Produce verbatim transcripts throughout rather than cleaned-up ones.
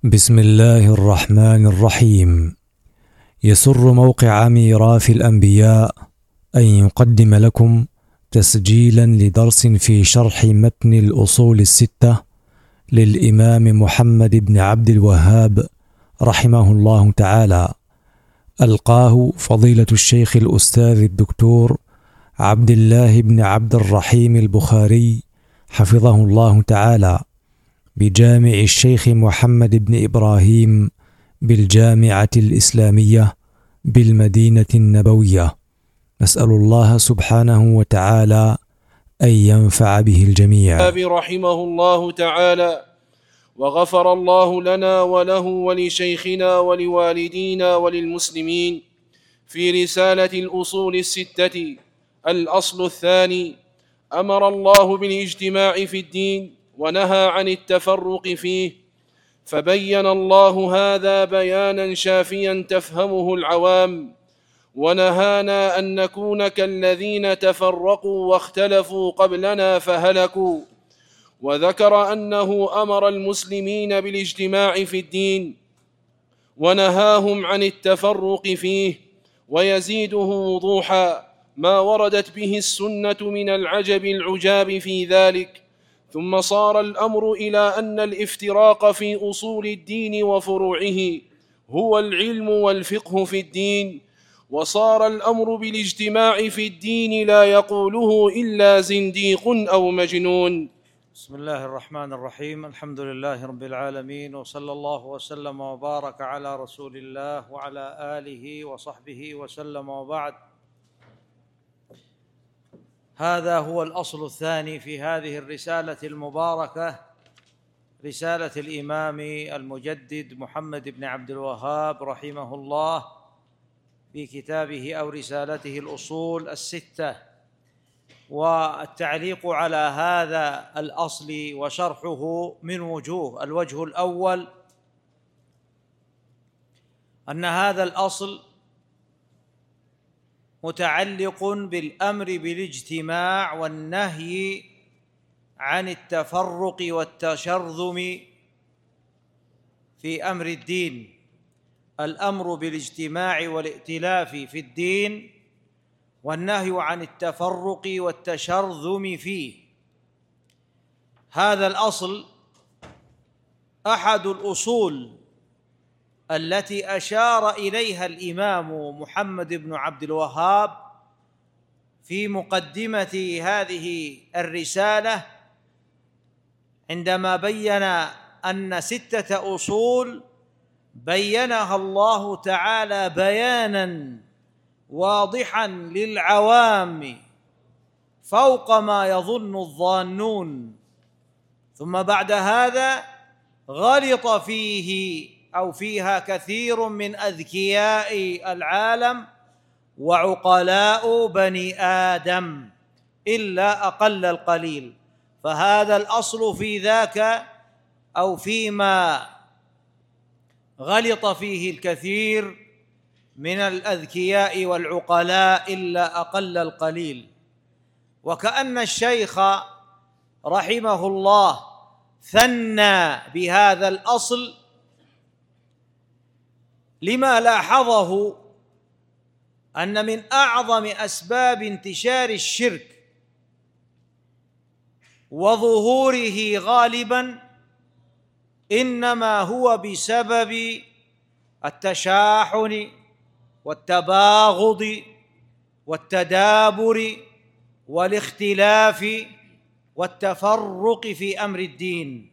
بسم الله الرحمن الرحيم. يسر موقع ميراث الأنبياء أن يقدم لكم تسجيلا لدرس في شرح متن الأصول الستة للإمام محمد بن عبد الوهاب رحمه الله تعالى، ألقاه فضيلة الشيخ الأستاذ الدكتور عبد الله بن عبد الرحيم البخاري حفظه الله تعالى بجامع الشيخ محمد بن إبراهيم بالجامعة الإسلامية بالمدينة النبوية. نسأل الله سبحانه وتعالى أن ينفع به الجميع. رحمه الله تعالى، وغفر الله لنا وله ولشيخنا ولوالدينا وللمسلمين. في رسالة الأصول الستة الأصل الثاني: أمر الله بالاجتماع في الدين ونهى عن التفرق فيه، فبين الله هذا بيانا شافيا تفهمه العوام، ونهانا أن نكون كالذين تفرقوا واختلفوا قبلنا فهلكوا، وذكر أنه أمر المسلمين بالاجتماع في الدين ونهاهم عن التفرق فيه، ويزيده وضوحا ما وردت به السنة من العجب العجاب في ذلك. ثم صار الأمر إلى أن الافتراق في أصول الدين وفروعه هو العلم والفقه في الدين، وصار الأمر بالاجتماع في الدين لا يقوله إلا زنديق أو مجنون. بسم الله الرحمن الرحيم. الحمد لله رب العالمين، وصلى الله وسلم وبارك على رسول الله وعلى آله وصحبه وسلم، وبعد. هذا هو الأصل الثاني في هذه الرسالة المباركة، رسالة الإمام المجدد محمد بن عبد الوهاب رحمه الله في كتابه أو رسالته الأصول الستة. والتعليق على هذا الأصل وشرحه من وجوه: الوجه الأول أن هذا الأصل متعلق بالأمر بالاجتماع والنهي عن التفرق والتشرذم في أمر الدين. الأمر بالاجتماع والائتلاف في الدين، والنهي عن التفرق والتشرذم فيه. هذا الأصل أحد الأصول التي أشار إليها الإمام محمد بن عبد الوهاب في مقدمة هذه الرسالة، عندما بين أن ستة أصول بينها الله تعالى بياناً واضحاً للعوام فوق ما يظن الظانون. ثم بعد هذا غلط فيه أو فيها كثير من أذكياء العالم وعقلاء بني آدم إلا أقل القليل. فهذا الأصل في ذاك أو فيما غلط فيه الكثير من الأذكياء والعقلاء إلا أقل القليل. وكأن الشيخ رحمه الله ثنى بهذا الأصل لما لاحظه أن من أعظم أسباب انتشار الشرك وظهوره غالباً إنما هو بسبب التشاحن والتباغض والتدابر والاختلاف والتفرق في أمر الدين.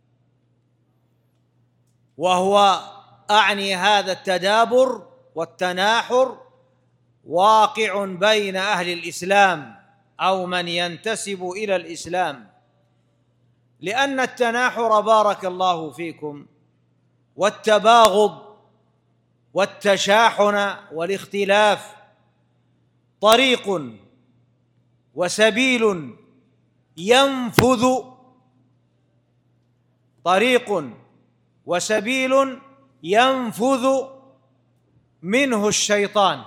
وهو أعني هذا التدابر والتناحر واقع بين أهل الإسلام أو من ينتسب إلى الإسلام، لأن التناحر بارك الله فيكم والتباغض والتشاحن والاختلاف طريق وسبيل ينفذ طريق وسبيل ينفذ منه الشيطان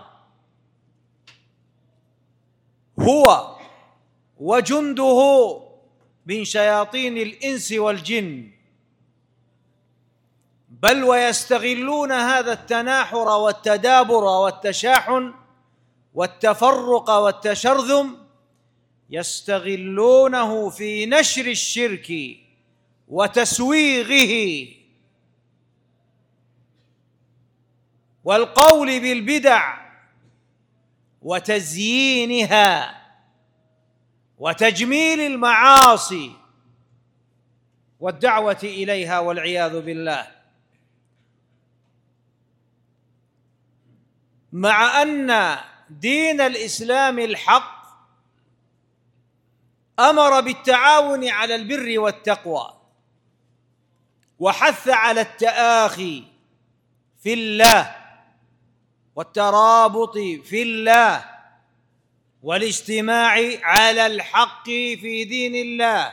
هو وجنده من شياطين الإنس والجن بل ويستغلون هذا التناحر والتدابر والتشاحن والتفرق والتشرذم، يستغلونه في نشر الشرك وتسويغه والقول بالبدع وتزيينها وتجميل المعاصي والدعوة إليها والعياذ بالله. مع أن دين الإسلام الحق أمر بالتعاون على البر والتقوى، وحث على التآخي في الله والترابط في الله والاجتماع على الحق في دين الله.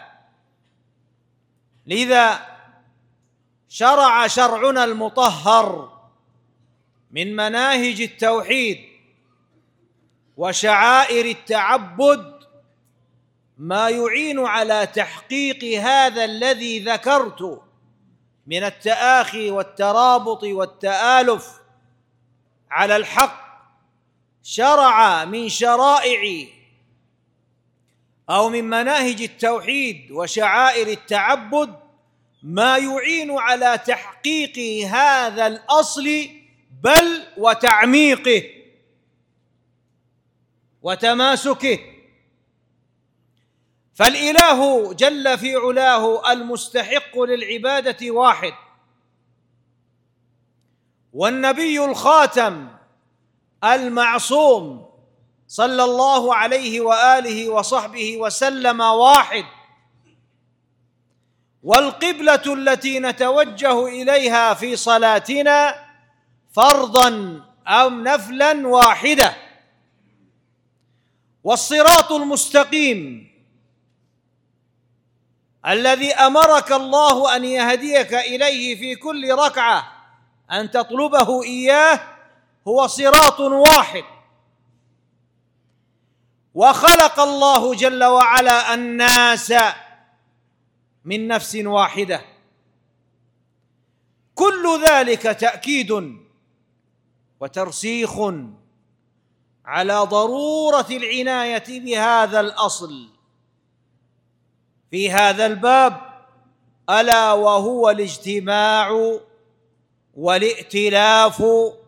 لذا شرع شرعنا المطهر من مناهج التوحيد وشعائر التعبد ما يعين على تحقيق هذا الذي ذكرت من التآخي والترابط والتآلف على الحق. شرع من شرائع أو من مناهج التوحيد وشعائر التعبد ما يعين على تحقيق هذا الأصل بل وتعميقه وتماسكه. فالإله جل في علاه المستحق للعبادة واحد، والنبي الخاتم المعصوم صلى الله عليه وآله وصحبه وسلم واحد، والقبلة التي نتوجه إليها في صلاتنا فرضاً أو نفلاً واحدة، والصراط المستقيم الذي أمرك الله أن يهديك إليه في كل ركعة أن تطلبه إياه هو صراط واحد. وخلق الله جل وعلا الناس من نفس واحدة. كل ذلك تأكيد وترسيخ على ضرورة العناية بهذا الأصل في هذا الباب، ألا وهو الاجتماع والائتلاف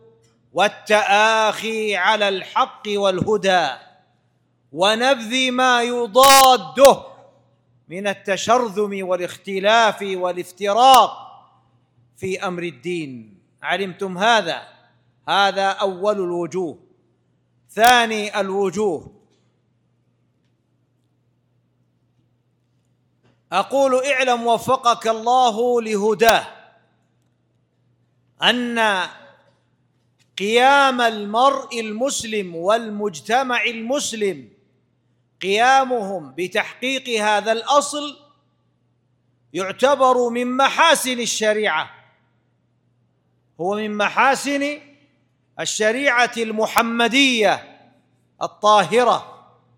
والتآخي على الحق والهدى، ونبذ ما يضاده من التشرذم والاختلاف والافتراق في أمر الدين. علمتم هذا؟ هذا أول الوجوه. ثاني الوجوه، أقول اعلم وفقك الله لهداه أن قيام المرء المسلم والمجتمع المسلم قيامهم بتحقيق هذا الأصل يعتبر من محاسن الشريعة، هو من محاسن الشريعة المحمدية الطاهرة.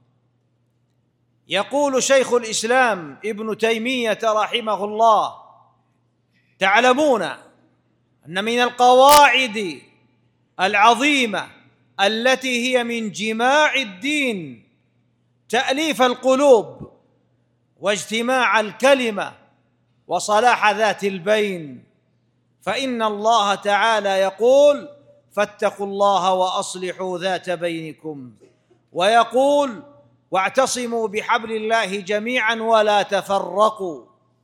يقول شيخ الإسلام ابن تيمية رحمه الله: تعلمون أن من القواعد العظيمة التي هي من جماع الدين تأليف القلوب واجتماع الكلمة وصلاح ذات البين، فإن الله تعالى يقول: فاتقوا الله وأصلحوا ذات بينكم، ويقول: واعتصموا بحبل الله جميعا ولا تفرقوا،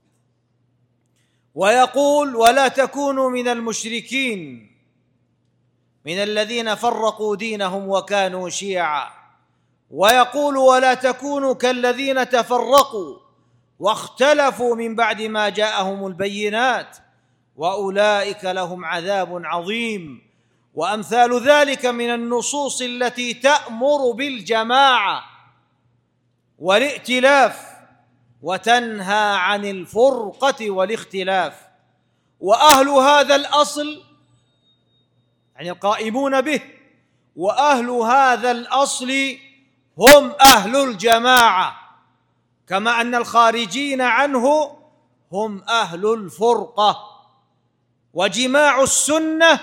ويقول: ولا تكونوا من المشركين من الذين فرقوا دينهم وكانوا شيعا، ويقول: ولا تكونوا كالذين تفرقوا واختلفوا من بعد ما جاءهم البينات وأولئك لهم عذاب عظيم. وأمثال ذلك من النصوص التي تأمر بالجماعة والائتلاف وتنهى عن الفرقة والاختلاف. وأهل هذا الأصل يعني القائمون به، وأهل هذا الأصل هم أهل الجماعة، كما أن الخارجين عنه هم أهل الفرقة. وجماع السنة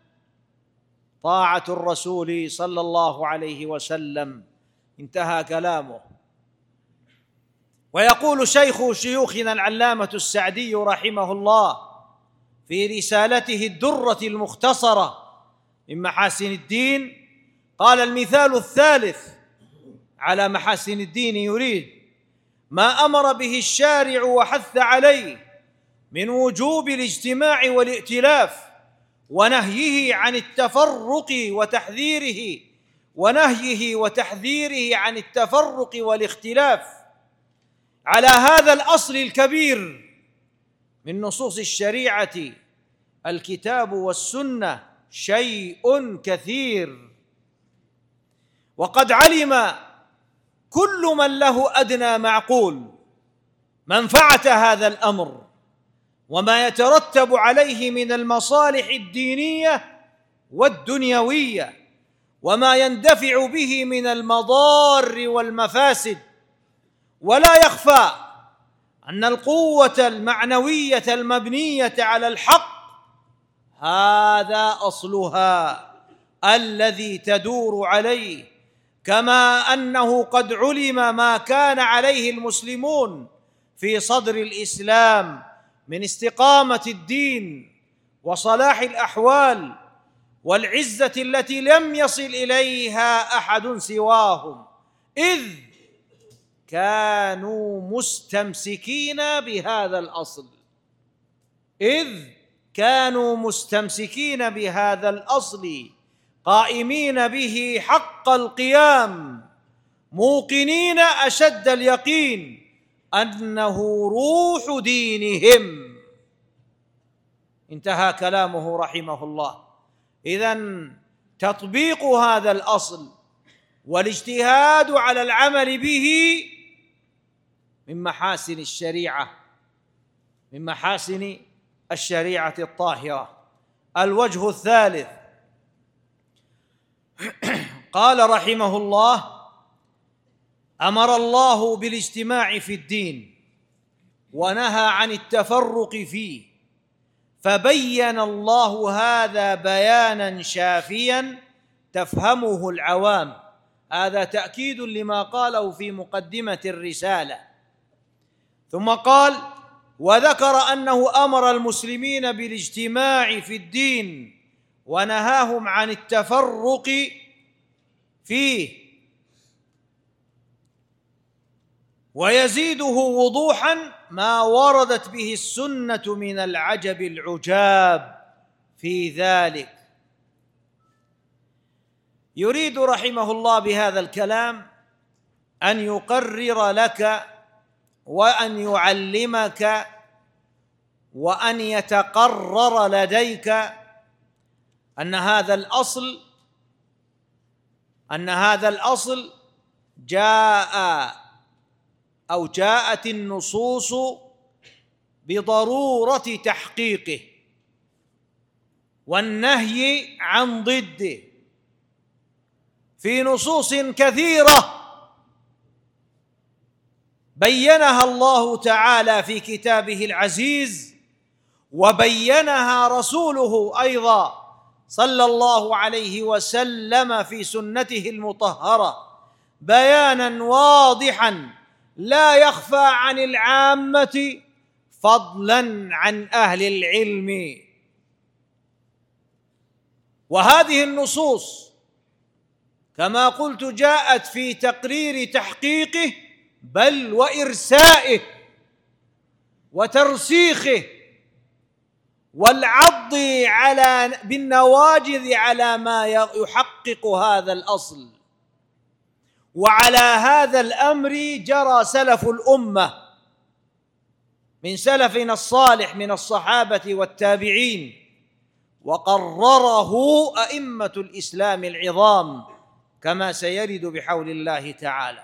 طاعة الرسول صلى الله عليه وسلم. انتهى كلامه. ويقول شيخ شيوخنا العلامة السعدي رحمه الله في رسالته الدرة المختصرة من محاسن الدين، قال: المثال الثالث على محاسن الدين يريد ما أمر به الشارع وحث عليه من وجوب الاجتماع والائتلاف، ونهيه عن التفرق وتحذيره ونهيه وتحذيره عن التفرق والاختلاف على هذا الأصل الكبير من نصوص الشريعة الكتاب والسنة شيء كثير. وقد علم كل من له أدنى معقول منفعة هذا الأمر وما يترتب عليه من المصالح الدينية والدنيوية، وما يندفع به من المضار والمفاسد. ولا يخفى أن القوة المعنوية المبنية على الحق هذا أصلها الذي تدور عليه، كما أنه قد علم ما كان عليه المسلمون في صدر الإسلام من استقامة الدين وصلاح الأحوال والعزة التي لم يصل إليها أحد سواهم، إذ كانوا مستمسكين بهذا الأصل إذ كانوا مستمسكين بهذا الأصل قائمين به حق القيام، موقنين أشد اليقين أنه روح دينهم. انتهى كلامه رحمه الله. إذن تطبيق هذا الأصل والاجتهاد على العمل به من محاسن الشريعة من محاسن الشريعة الطاهرة. الوجه الثالث، قال رحمه الله: أمر الله بالاجتماع في الدين ونهى عن التفرق فيه، فبين الله هذا بيانا شافيا تفهمه العوام. هذا تأكيد لما قاله في مقدمة الرسالة. ثم قال: وذكر أنه أمر المسلمين بالاجتماع في الدين ونهاهم عن التفرق فيه، ويزيده وضوحا ما وردت به السنة من العجب العجاب في ذلك. يريد رحمه الله بهذا الكلام أن يقرر لك وأن يعلمك وأن يتقرر لديك أن هذا الأصل أن هذا الأصل جاء أو جاءت النصوص بضرورة تحقيقه والنهي عن ضده في نصوص كثيرة بينها الله تعالى في كتابه العزيز، وبينها رسوله أيضا صلى الله عليه وسلم في سنته المطهرة بيانا واضحا لا يخفى عن العامة فضلا عن أهل العلم. وهذه النصوص كما قلت جاءت في تقرير تحقيقه بل وإرسائه وترسيخه والعض على بالنواجذ على ما يحقق هذا الأصل. وعلى هذا الأمر جرى سلف الأمة من سلفنا الصالح من الصحابة والتابعين، وقرره أئمة الإسلام العظام كما سيرد بحول الله تعالى.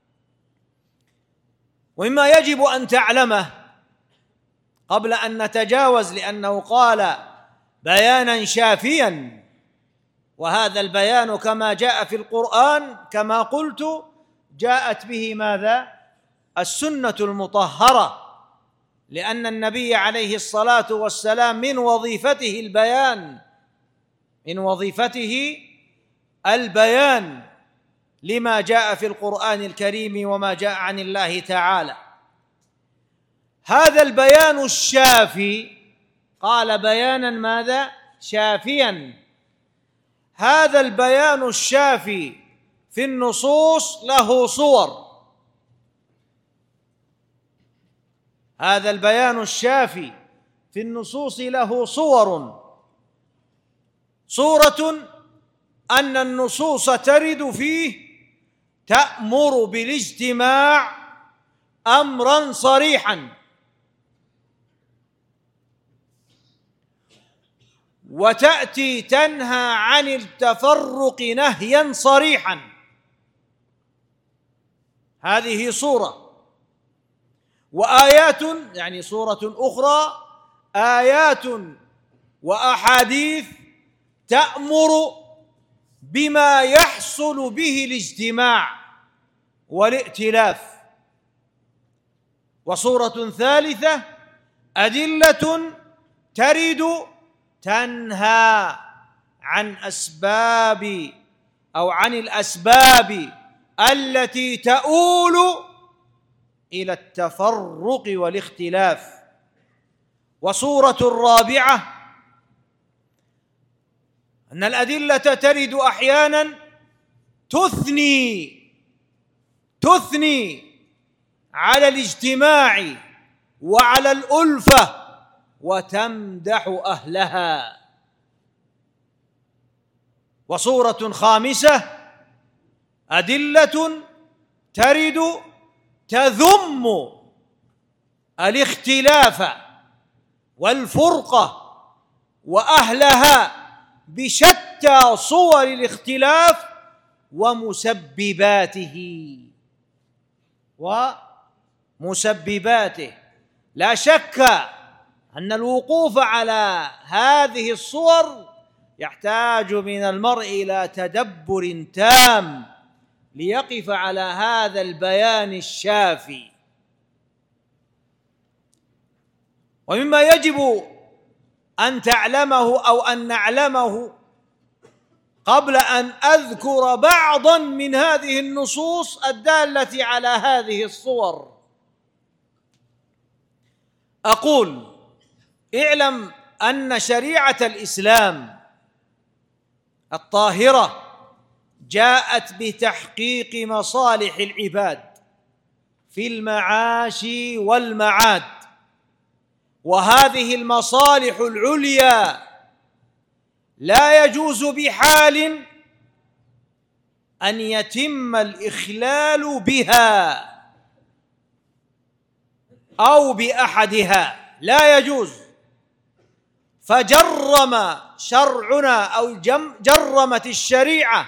ومما يجب أن تعلمه قبل أن نتجاوز، لأنه قال بيانا شافيا، وهذا البيان كما جاء في القرآن كما قلت جاءت به ماذا؟ السنة المطهرة، لأن النبي عليه الصلاة والسلام من وظيفته البيان، من وظيفته البيان لما جاء في القرآن الكريم وما جاء عن الله تعالى. هذا البيان الشافي، قال بيانا ماذا؟ شافيا. هذا البيان الشافي في النصوص له صور. هذا البيان الشافي في النصوص له صور. صورة أن النصوص ترد فيه تأمر بالاجتماع أمرا صريحا، وتأتي تنهى عن التفرق نهيا صريحا. هذه صورة. وآيات، يعني صورة أخرى، آيات وأحاديث تأمر بما يحصل به الاجتماع والائتلاف. وصورة ثالثة، أدلة ترد تنهى عن أسباب أو عن الأسباب التي تؤول إلى التفرق والاختلاف. وصورة رابعة، أن الأدلة ترد أحيانا تثني تثني على الاجتماع وعلى الألفة وتمدح أهلها. وصورة خامسة، أدلة ترد تذم الاختلاف والفرقة وأهلها بشتى صور الاختلاف ومسبباته ومسبباته. لا شك أن الوقوف على هذه الصور يحتاج من المرء إلى تدبر تام ليقف على هذا البيان الشافي. ومما يجب أن تعلمه أو أن نعلمه قبل أن أذكر بعضا من هذه النصوص الدالة على هذه الصور، أقول: اعلم أن شريعة الإسلام الطاهرة جاءت بتحقيق مصالح العباد في المعاش والمعاد، وهذه المصالح العليا لا يجوز بحال أن يتم الإخلال بها أو بأحدها، لا يجوز. فجرم شرعنا أو جرمت الشريعة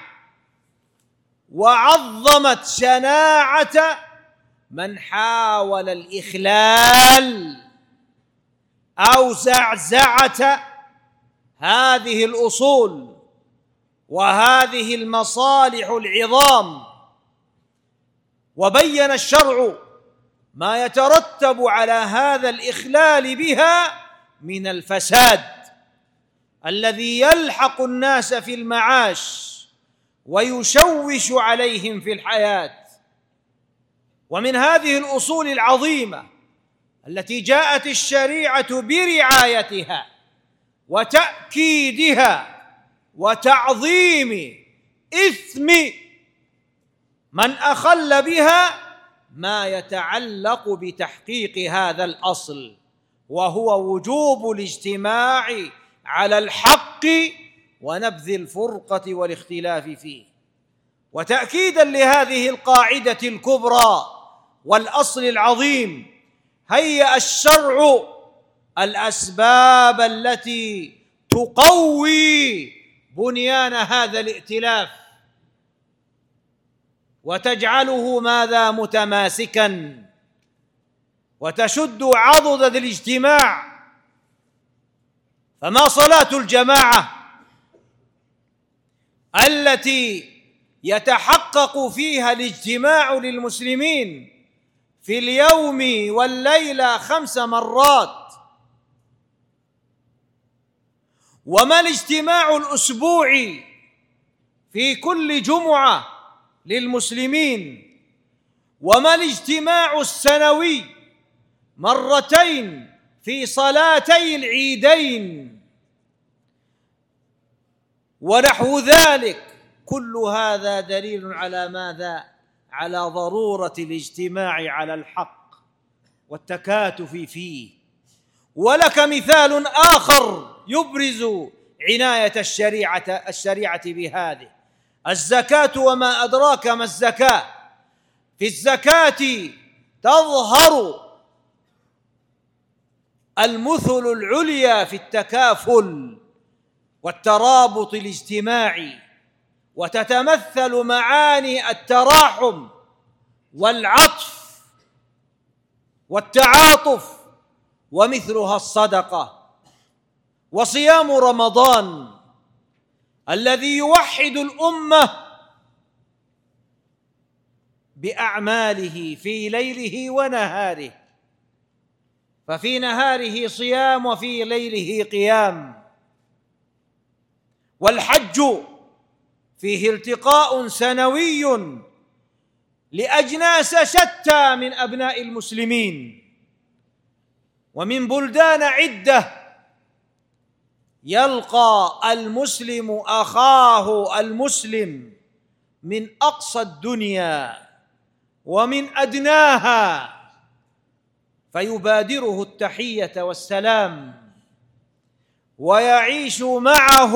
وعظمت شناعة من حاول الإخلال أو زعزعة هذه الأصول وهذه المصالح العظام. وبين الشرع ما يترتب على هذا الإخلال بها من الفساد الذي يلحق الناس في المعاش ويشوش عليهم في الحياة. ومن هذه الأصول العظيمة التي جاءت الشريعة برعايتها وتأكيدها وتعظيم إثم من أخل بها ما يتعلق بتحقيق هذا الأصل، وهو وجوب الاجتماع على الحق ونبذ الفرقة والاختلاف فيه. وتأكيدا لهذه القاعدة الكبرى والأصل العظيم، هيأ الشرع الأسباب التي تقوي بنيان هذا الائتلاف وتجعله ماذا؟ متماسكا، وتشد عضد الاجتماع. فما صلاة الجماعة التي يتحقق فيها الاجتماع للمسلمين في اليوم والليلة خمس مرات. وما الاجتماع الأسبوعي في كل جمعة للمسلمين؟ وما الاجتماع السنوي مرتين في صلاتي العيدين ونحو ذلك؟ كل هذا دليل على ماذا؟ على ضرورة الاجتماع على الحق والتكاتف فيه. ولك مثال آخر يبرز عناية الشريعة الشريعة بهذه: الزكاة. وما أدراك ما الزكاة؟ في الزكاة تظهر المثل العليا في التكافل والترابط الاجتماعي، وتتمثل معاني التراحم والعطف والتعاطف، ومثلها الصدقة. وصيام رمضان الذي يوحد الأمة بأعماله في ليله ونهاره، ففي نهاره صيام وفي ليله قيام. والحج فيه التقاء سنوي لأجناس شتى من أبناء المسلمين ومن بلدان عدة، يلقى المسلم أخاه المسلم من أقصى الدنيا ومن أدناها، فيبادره التحية والسلام ويعيش معه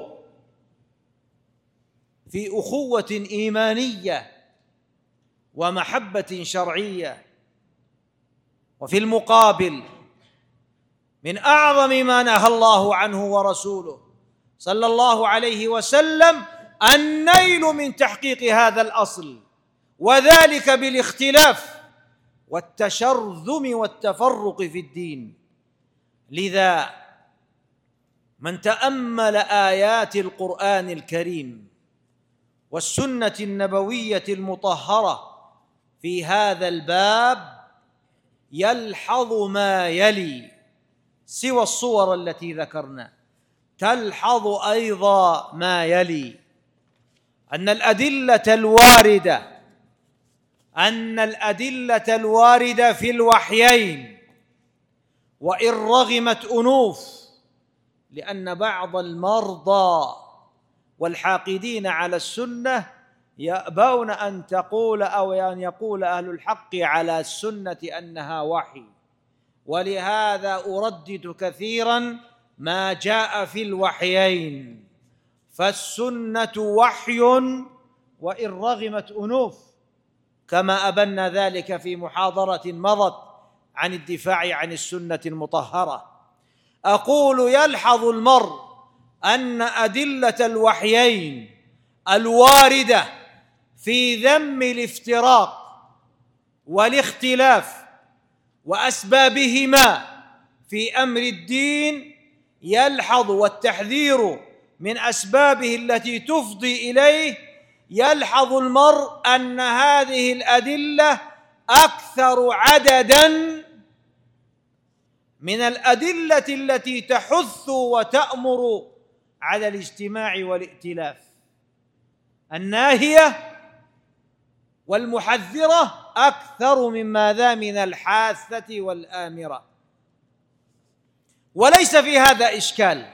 في أخوة إيمانية ومحبة شرعية. وفي المقابل، من أعظم ما نهى الله عنه ورسوله صلى الله عليه وسلم النيل من تحقيق هذا الأصل، وذلك بالاختلاف والتشرذم والتفرق في الدين. لذا من تأمل آيات القرآن الكريم والسنة النبوية المطهرة في هذا الباب يلحظ ما يلي سوى الصور التي ذكرنا. تلحظ أيضا ما يلي: أن الأدلة الواردة أن الأدلة الواردة في الوحيين وإن رغمت أنوف، لأن بعض المرضى والحاقدين على السنة يأبون أن تقول أو أن يقول أهل الحق على السنة أنها وحي، ولهذا أردد كثيرا ما جاء في الوحيين، فالسنة وحي وإن رغمت أنوف، كما أبنا ذلك في محاضرة مضت عن الدفاع عن السنة المطهرة. أقول: يلحظ المرء أن أدلة الوحيين الواردة في ذم الافتراق والاختلاف وأسبابهما في أمر الدين يلحظ، والتحذير من أسبابه التي تفضي إليه، يلحظ المرء أن هذه الأدلة أكثر عدداً من الأدلة التي تحث وتأمر على الاجتماع والائتلاف. الناهية والمحذرة أكثر من ماذا؟ من الحاثة والآمرة. وليس في هذا إشكال،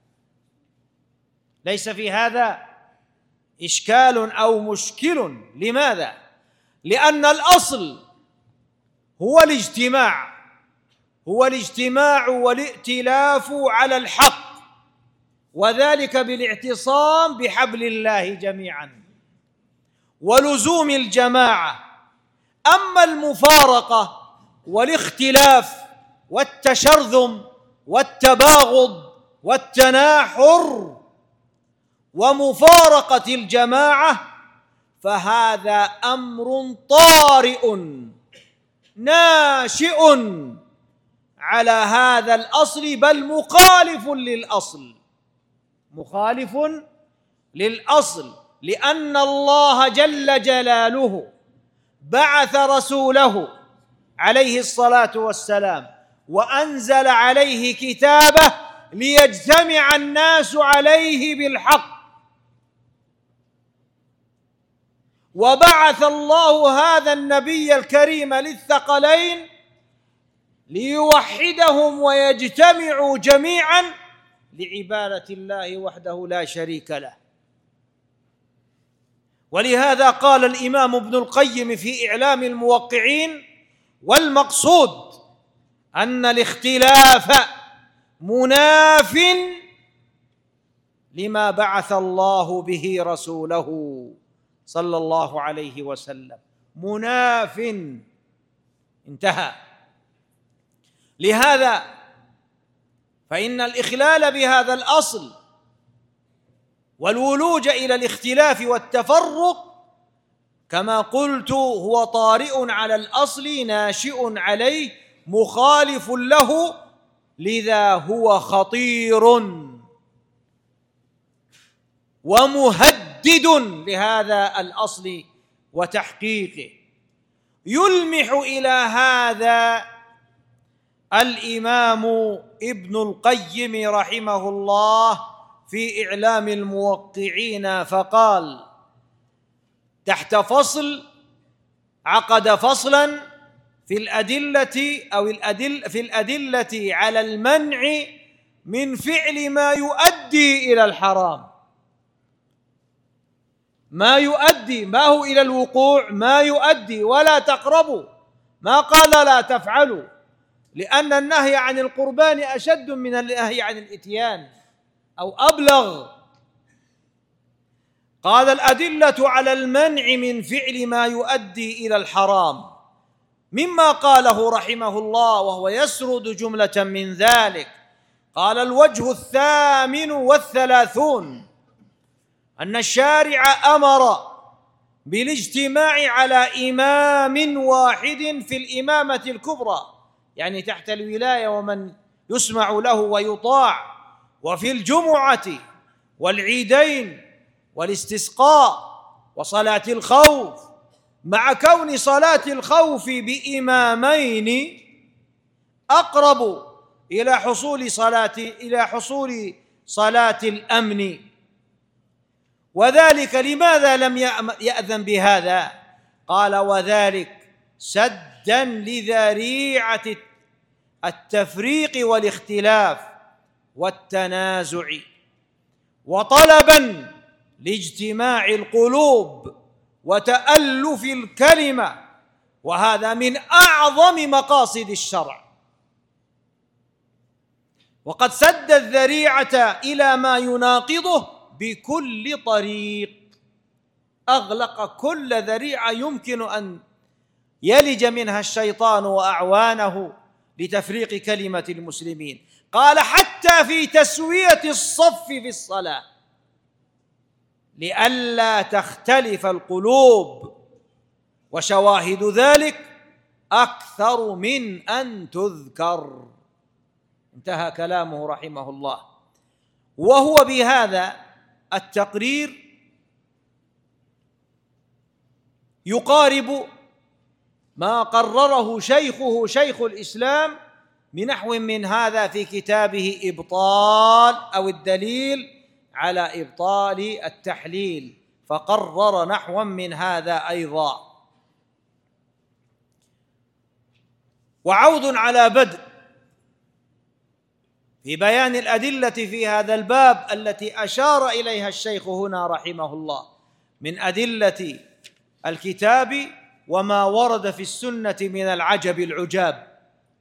ليس في هذا إشكال أو مشكل. لماذا؟ لأن الأصل هو الاجتماع، هو الاجتماع والائتلاف على الحق، وذلك بالاعتصام بحبل الله جميعا ولزوم الجماعة. أما المفارقة والاختلاف والتشرذم والتباغض والتناحر ومفارقة الجماعة فهذا أمر طارئ ناشئ على هذا الأصل، بل مخالف للأصل، مخالف للأصل، لأن الله جل جلاله بعث رسوله عليه الصلاة والسلام، وأنزل عليه كتابه ليجتمع الناس عليه بالحق. وبعث الله هذا النبي الكريم للثقلين ليوحدهم ويجتمعوا جميعا لعبادة الله وحده لا شريك له. ولهذا قال الإمام ابن القيم في إعلام الموقعين: والمقصود أن الاختلاف مناف لما بعث الله به رسوله صلى الله عليه وسلم، مناف، انتهى. لهذا فإن الإخلال بهذا الأصل والولوج إلى الاختلاف والتفرق كما قلت هو طارئ على الأصل ناشئ عليه مخالف له، لذا هو خطير ومهدد لهذا الأصل وتحقيقه. يلمح إلى هذا الإمام ابن القيم رحمه الله في إعلام الموقعين فقال تحت فصل، عقد فصلا في الأدلة أو الأدل في الأدلة على المنع من فعل ما يؤدي إلى الحرام، ما يؤدي، ما هو إلى الوقوع، ما يؤدي، ولا تقربوا، ما قال لا تفعلوا، لأن النهي عن القربان أشد من النهي عن الإتيان أو أبلغ. قال الأدلة على المنع من فعل ما يؤدي إلى الحرام، مما قاله رحمه الله وهو يسرد جملة من ذلك. قال: الوجه الثامن والثلاثون أن الشارع أمر بالاجتماع على إمام واحد في الإمامة الكبرى، يعني تحت الولاية ومن يسمع له ويطاع، وفي الجمعة والعيدين والاستسقاء وصلاة الخوف، مع كون صلاة الخوف بإمامين أقرب إلى حصول صلاة إلى حصول صلاة الأمن. وذلك لماذا لم يأذن بهذا؟ قال: وذلك سدا لذريعة التفريق والاختلاف والتنازع، وطلبا لاجتماع القلوب وتألف الكلمة، وهذا من أعظم مقاصد الشرع. وقد سد الذريعة إلى ما يناقضه بكل طريق، أغلق كل ذريعة يمكن أن يلج منها الشيطان وأعوانه لتفريق كلمة المسلمين. قال: حتى في تسوية الصف في الصلاة لئلا تختلف القلوب، وشواهد ذلك أكثر من أن تذكر. انتهى كلامه رحمه الله. وهو بهذا التقرير يقارب ما قرره شيخه شيخ الإسلام بنحو من هذا في كتابه إبطال أو الدليل على إبطال التحليل، فقرر نحوا من هذا أيضا. وعود على بدء في بيان الأدلة في هذا الباب التي أشار إليها الشيخ هنا رحمه الله من أدلة الكتاب وما ورد في السنة من العجب العجاب.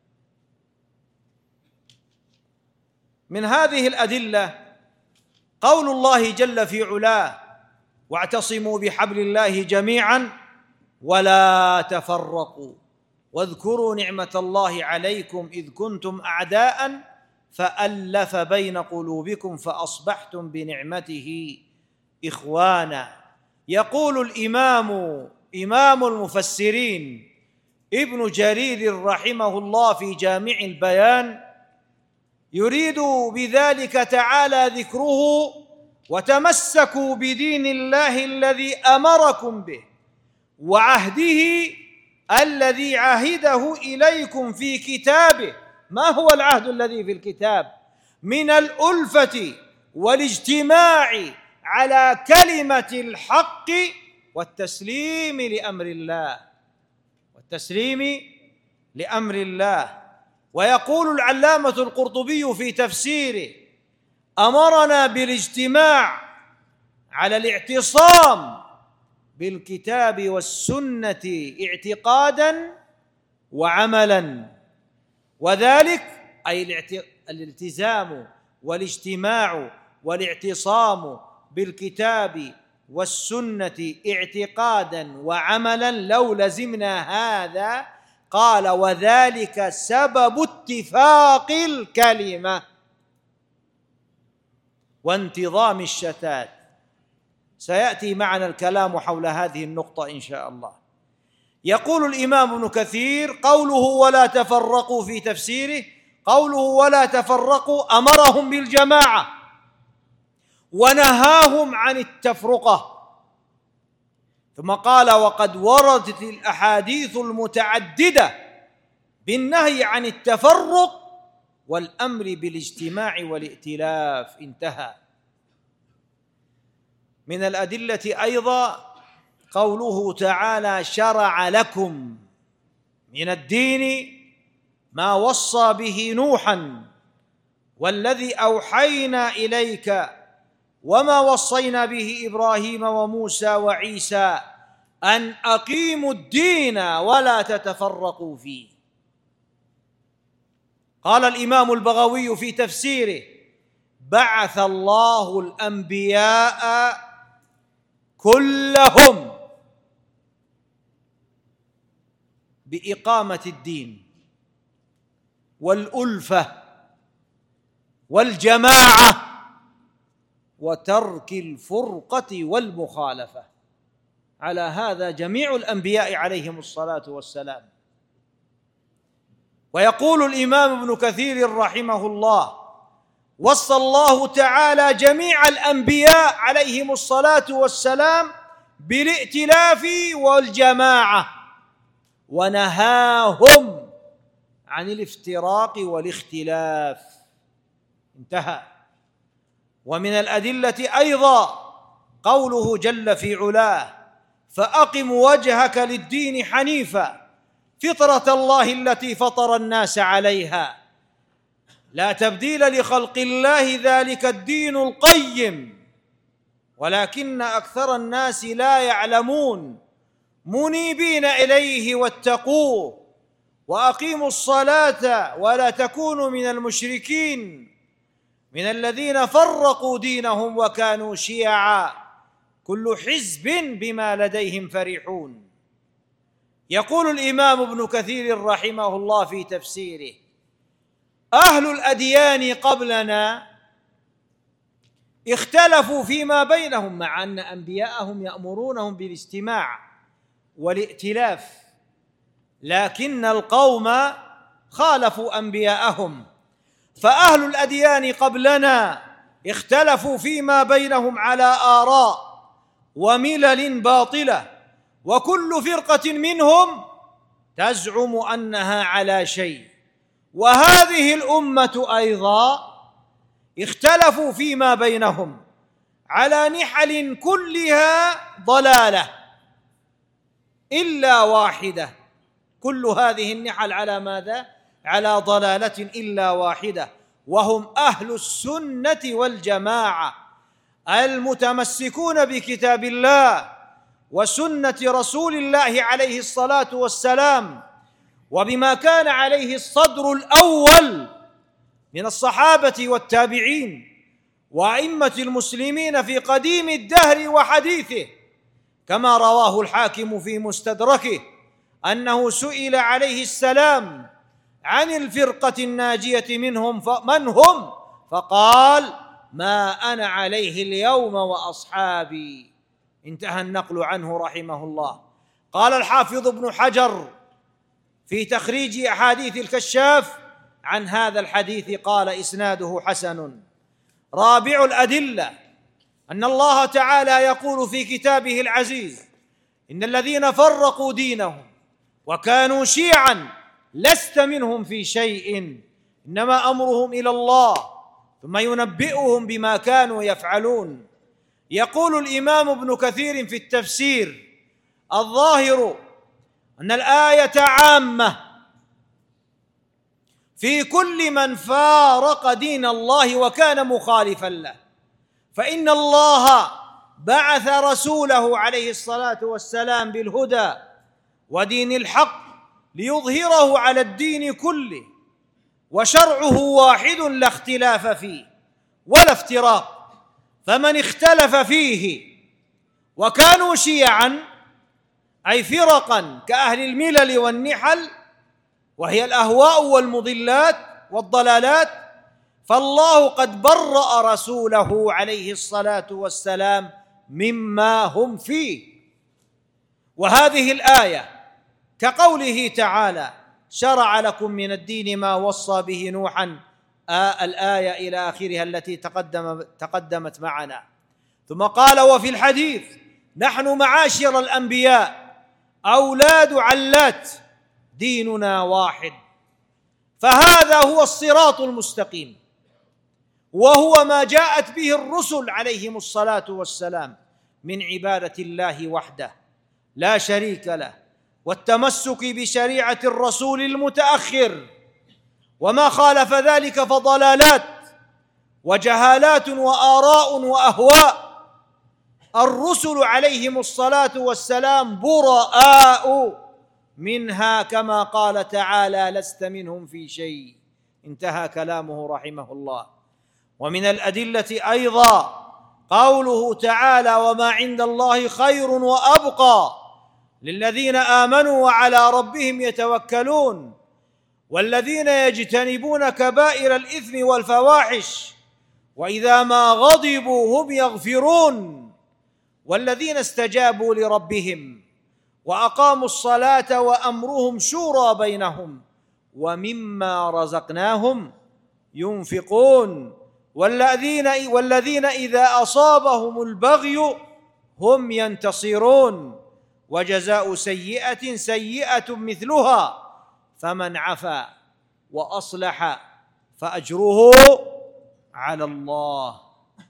من هذه الأدلة قول الله جل في علاه: واعتصموا بحبل الله جميعا ولا تفرقوا واذكروا نعمة الله عليكم إذ كنتم أعداء فألف بين قلوبكم فأصبحتم بنعمته إخوانا. يقول الإمام إمام المفسرين ابن جرير رحمه الله في جامع البيان، يريد بذلك تعالى ذكره: وتمسكوا بدين الله الذي أمركم به وعهده الذي عهده إليكم في كتابه. ما هو العهد الذي في الكتاب؟ من الألفة والاجتماع على كلمة الحق والتسليم لأمر الله والتسليم لأمر الله. ويقول العلامة القرطبي في تفسيره: أمرنا بالاجتماع على الاعتصام بالكتاب والسنة اعتقادا وعملا، وذلك أي الالتزام والاجتماع والاعتصام بالكتاب والسنة اعتقادا وعملا. لو لزمنا هذا، قال: وذلك سبب اتفاق الكلمة وانتظام الشتات. سيأتي معنا الكلام حول هذه النقطة إن شاء الله. يقول الإمام ابن كثير: قوله ولا تفرقوا في تفسيره، قوله ولا تفرقوا أمرهم بالجماعة ونهاهم عن التفرقة. ثم قال: وقد وردت الأحاديث المتعددة بالنهي عن التفرق والأمر بالاجتماع والائتلاف. انتهى. من الأدلة أيضا قوله تعالى: شرع لكم من الدين ما وصى به نوحا والذي أوحينا إليك وما وصينا به إبراهيم وموسى وعيسى أن أقيموا الدين ولا تتفرقوا فيه. قال الإمام البغوي في تفسيره: بعث الله الأنبياء كلهم بإقامة الدين والألفة والجماعة وترك الفرقة والمخالفة. على هذا جميع الأنبياء عليهم الصلاة والسلام. ويقول الإمام ابن كثير رحمه الله: وصى الله تعالى جميع الأنبياء عليهم الصلاة والسلام بالائتلاف والجماعة ونهاهم عن الافتراق والاختلاف. انتهى. ومن الأدلة أيضا قوله جل في علاه: فأقم وجهك للدين حنيفا فطرة الله التي فطر الناس عليها لا تبديل لخلق الله ذلك الدين القيم ولكن أكثر الناس لا يعلمون منيبين إليه واتقوه وأقيموا الصلاة ولا تكونوا من المشركين من الذين فرقوا دينهم وكانوا شيعا كل حزب بما لديهم فرحون. يقول الإمام ابن كثير رحمه الله في تفسيره: أهل الأديان قبلنا اختلفوا فيما بينهم مع أن أنبياءهم يأمرونهم بالاجتماع والائتلاف، لكن القوم خالفوا أنبياءهم. فأهل الأديان قبلنا اختلفوا فيما بينهم على آراء وملل باطلة، وكل فرقة منهم تزعم أنها على شيء. وهذه الأمة أيضا اختلفوا فيما بينهم على نحل كلها ضلالة إلا واحدة. كل هذه النحل على ماذا؟ على ضلالة إلا واحدة، وهم أهل السنة والجماعة المتمسكون بكتاب الله وسنة رسول الله عليه الصلاة والسلام وبما كان عليه الصدر الأول من الصحابة والتابعين وأئمة المسلمين في قديم الدهر وحديثه، كما رواه الحاكم في مستدركه أنه سئل عليه السلام عن الفرقة الناجية منهم من هم؟ فقال: ما أنا عليه اليوم وأصحابي. انتهى النقل عنه رحمه الله. قال الحافظ ابن حجر في تخريج أحاديث الكشاف عن هذا الحديث قال: إسناده حسن. رابع الأدلة أن الله تعالى يقول في كتابه العزيز: إن الذين فرقوا دينهم وكانوا شيعا لست منهم في شيء إنما أمرهم إلى الله ثم ينبئهم بما كانوا يفعلون. يقول الإمام ابن كثير في التفسير: الظاهر أن الآية عامة في كل من فارق دين الله وكان مخالفا له، فإن الله بعث رسوله عليه الصلاة والسلام بالهدى ودين الحق ليظهره على الدين كله، وشرعه واحد لا اختلاف فيه ولا افتراق، فمن اختلف فيه وكانوا شيعا أي فرقا كأهل الملل والنحل وهي الأهواء والمضلات والضلالات، فالله قد برأ رسوله عليه الصلاة والسلام مما هم فيه. وهذه الآية كقوله تعالى: شرع لكم من الدين ما وصى به نوحا، آه الآية إلى آخرها التي تقدم تقدمت معنا. ثم قال: وفي الحديث: نحن معاشر الأنبياء أولاد علات ديننا واحد. فهذا هو الصراط المستقيم، وهو ما جاءت به الرسل عليهم الصلاة والسلام من عبادة الله وحده لا شريك له، والتمسك بشريعة الرسول المتأخر، وما خالف ذلك فضلالات وجهالات وآراء وأهواء. الرسل عليهم الصلاة والسلام براء منها، كما قال تعالى: لست منهم في شيء. انتهى كلامه رحمه الله. ومن الأدلة أيضا قوله تعالى: وما عند الله خير وأبقى للذين آمنوا وعلى ربهم يتوكلون، والذين يجتنبون كبائر الإثم والفواحش وإذا ما غضبوا هم يغفرون، والذين استجابوا لربهم وأقاموا الصلاة وأمرهم شورى بينهم ومما رزقناهم ينفقون، والذين والذين إذا أصابهم البغي هم ينتصرون، وجزاء سيئة سيئة مثلها، فمن عفا وأصلح فأجره على الله.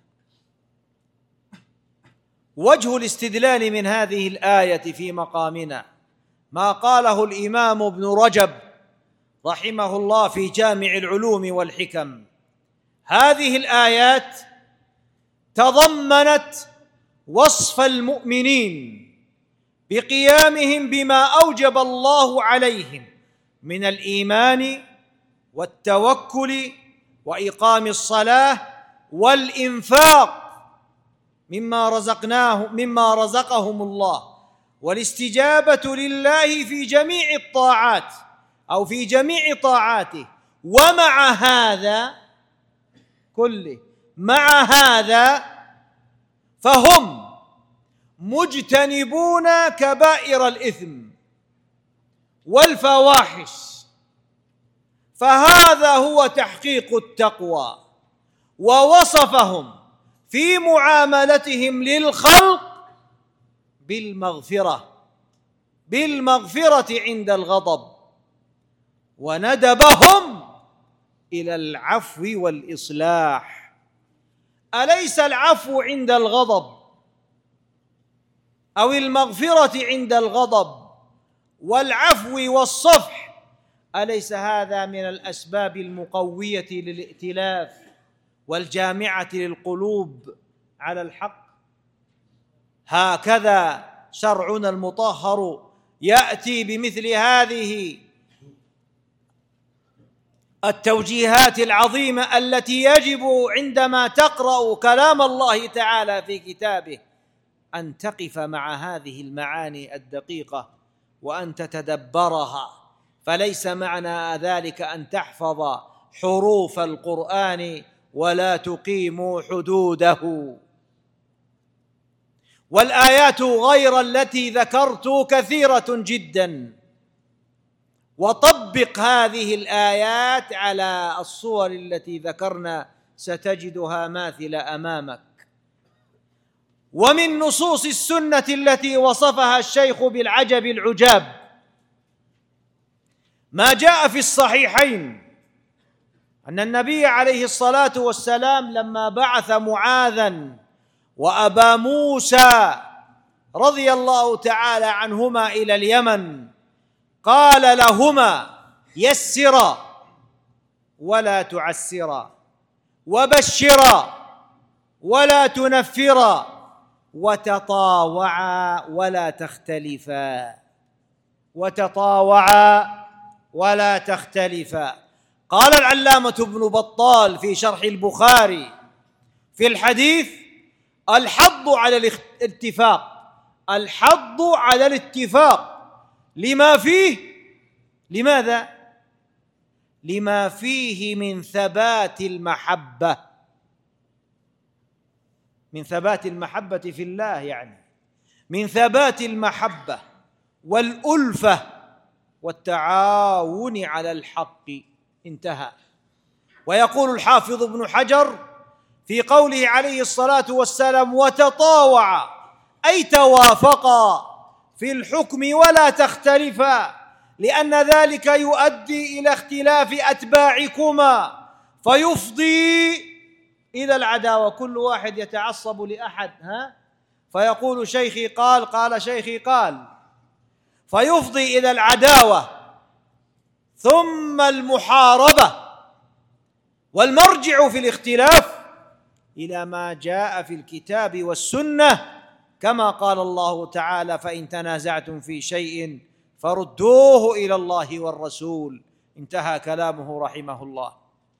وجه الاستدلال من هذه الآية في مقامنا ما قاله الإمام ابن رجب رحمه الله في جامع العلوم والحكم. هذه الآيات تضمنت وصف المؤمنين بقيامهم بما أوجب الله عليهم من الإيمان والتوكل وإقام الصلاة والإنفاق مما رزقناه مما رزقهم الله، والاستجابة لله في جميع الطاعات أو في جميع طاعاته. ومع هذا كله مع هذا فهم مجتنبون كبائر الإثم والفواحش، فهذا هو تحقيق التقوى. ووصفهم في معاملتهم للخلق بالمغفرة بالمغفرة عند الغضب، وندبهم إلى العفو والإصلاح. أليس العفو عند الغضب أو المغفرة عند الغضب والعفو والصفح، أليس هذا من الأسباب المقوية للائتلاف والجامعة للقلوب على الحق؟ هكذا شرعنا المطهر يأتي بمثل هذه التوجيهات العظيمة التي يجب عندما تقرأ كلام الله تعالى في كتابه أن تقف مع هذه المعاني الدقيقة وأن تتدبرها. فليس معنى ذلك أن تحفظ حروف القرآن ولا تقيم حدوده. والآيات غير التي ذكرت كثيرة جدا، وطبق هذه الآيات على الصور التي ذكرنا ستجدها ماثلة أمامك. ومن نصوص السنة التي وصفها الشيخ بالعجب العجاب ما جاء في الصحيحين أن النبي عليه الصلاة والسلام لما بعث معاذا وأبا موسى رضي الله تعالى عنهما إلى اليمن قال لهما: يسرا ولا تعسرا، وبشرا ولا تنفرا، وتطاوعا ولا تختلفا. وتطاوعا ولا تختلفا. قال العلامة ابن بطال في شرح البخاري في الحديث: الحض على الاتفاق، الحض على الاتفاق لما فيه، لماذا؟ لما فيه من ثبات المحبة، من ثبات المحبة في الله، يعني من ثبات المحبة والألفة والتعاون على الحق. انتهى. ويقول الحافظ ابن حجر في قوله عليه الصلاة والسلام: وتطاوعا، أي توافقا في الحكم ولا تختلفا، لأن ذلك يؤدي إلى اختلاف أتباعكما فيفضي إلى العداوة. كل واحد يتعصب لأحد، ها فيقول شيخي قال، قال شيخي قال، فيفضي إلى العداوة ثم المحاربة، والمرجع في الاختلاف إلى ما جاء في الكتاب والسنة، كما قال الله تعالى: فإن تنازعتم في شيء فردوه إلى الله والرسول. انتهى كلامه رحمه الله.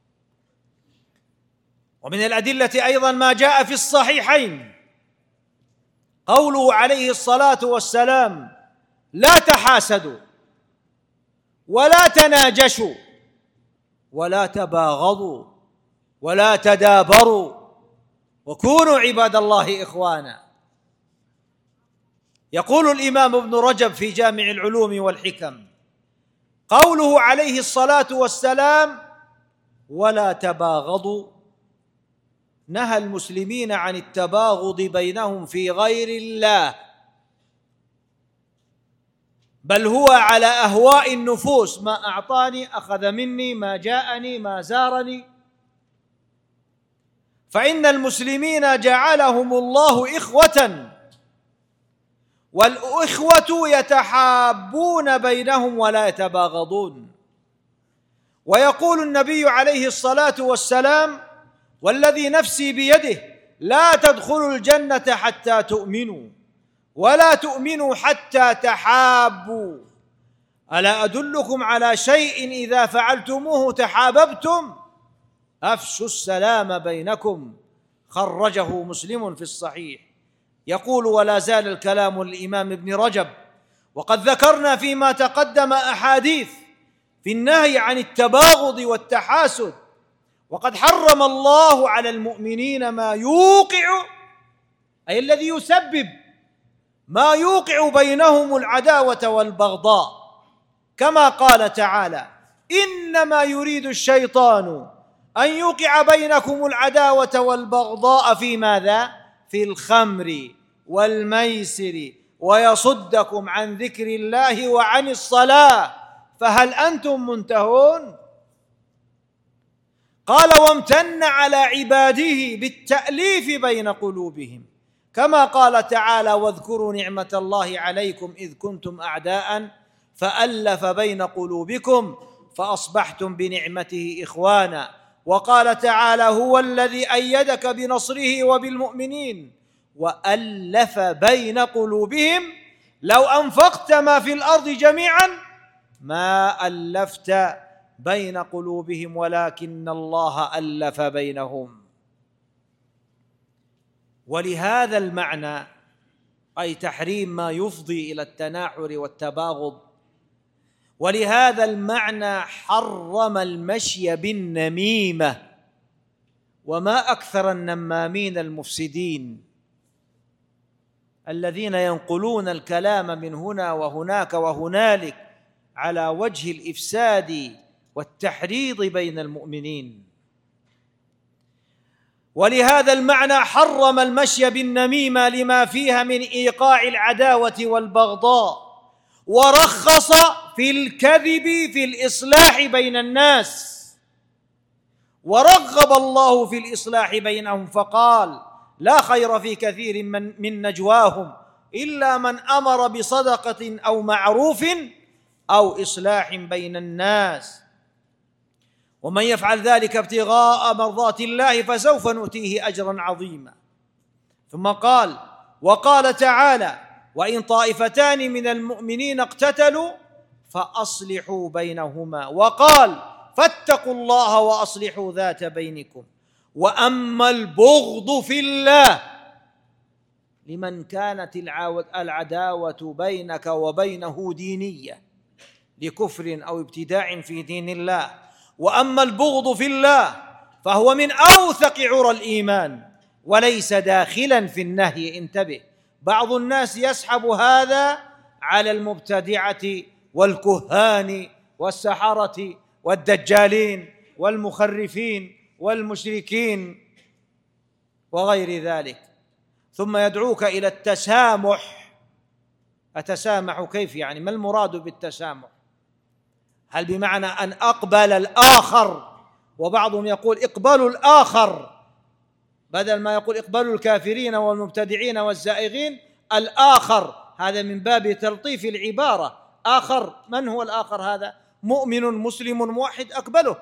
ومن الأدلة أيضا ما جاء في الصحيحين قوله عليه الصلاة والسلام: لا تحاسدوا ولا تناجشوا ولا تباغضوا ولا تدابروا وكونوا عباد الله إخوانا. يقول الإمام ابن رجب في جامع العلوم والحكم: قوله عليه الصلاة والسلام ولا تباغضوا نهى المسلمين عن التباغض بينهم في غير الله، بل هو على أهواء النفوس: ما أعطاني أخذ مني، ما جاءني ما زارني. فإن المسلمين جعلهم الله إخوة، والإخوة يتحابون بينهم ولا يتباغضون. ويقول النبي عليه الصلاة والسلام: والذي نفسي بيده لا تدخلوا الجنة حتى تؤمنوا ولا تؤمنوا حتى تحابوا. ألا أدلكم على شيء إذا فعلتموه تحاببتم؟ أفشوا السلام بينكم. خرجه مسلم في الصحيح. يقول: ولا زال الكلام للإمام ابن رجب، وقد ذكرنا فيما تقدم أحاديث في النهي عن التباغض والتحاسد، وقد حرم الله على المؤمنين ما يوقع، أي الذي يسبب ما يوقع بينهم العداوة والبغضاء، كما قال تعالى: إنما يريد الشيطان أن يوقع بينكم العداوة والبغضاء في ماذا؟ في الخمر والميسر ويصدكم عن ذكر الله وعن الصلاة فهل أنتم منتهون؟ قال: وامتن على عباده بالتأليف بين قلوبهم، كما قال تعالى: واذكروا نعمة الله عليكم إذ كنتم أعداء فألف بين قلوبكم فأصبحتم بنعمته إخوانا. وقال تعالى: هو الذي أيدك بنصره وبالمؤمنين وألف بين قلوبهم لو أنفقت ما في الأرض جميعا ما ألفت بين قلوبهم ولكن الله ألف بينهم. ولهذا المعنى، أي تحريم ما يفضي إلى التناحر والتباغض، ولهذا المعنى حرم المشي بالنميمة. وما أكثر النمامين المفسدين الذين ينقلون الكلام من هنا وهناك وهنالك على وجه الإفساد والتحريض بين المؤمنين. ولهذا المعنى حرم المشي بالنميمة لما فيها من إيقاع العداوة والبغضاء ورخص في الكذب في الإصلاح بين الناس، ورغب الله في الإصلاح بينهم فقال: لا خير في كثير من, من نجواهم إلا من أمر بصدقة أو معروف أو إصلاح بين الناس، ومن يفعل ذلك ابتغاء مرضات الله فسوف نؤتيه أجرا عظيما. ثم قال: وقال تعالى: وإن طائفتان من المؤمنين اقتتلوا فأصلحوا بينهما، وقال: فاتقوا الله وأصلحوا ذات بينكم. وأما البغض في الله لمن كانت العداوة بينك وبينه دينية لكفر أو ابتداع في دين الله، وأما البغض في الله فهو من أوثق عرى الإيمان وليس داخلا في النهي. انتبه، بعض الناس يسحب هذا على المبتدعة والكهان والسحرة والدجالين والمخرفين والمشركين وغير ذلك، ثم يدعوك إلى التسامح. أتسامح كيف يعني؟ ما المراد بالتسامح؟ هل بمعنى أن أقبل الآخر؟ وبعضهم يقول اقبلوا الآخر، بدل ما يقول اقبلوا الكافرين والمبتدعين والزائغين، الآخر، هذا من باب تلطيف العبارة. آخر، من هو الآخر هذا؟ مؤمن مسلم موحد أقبله،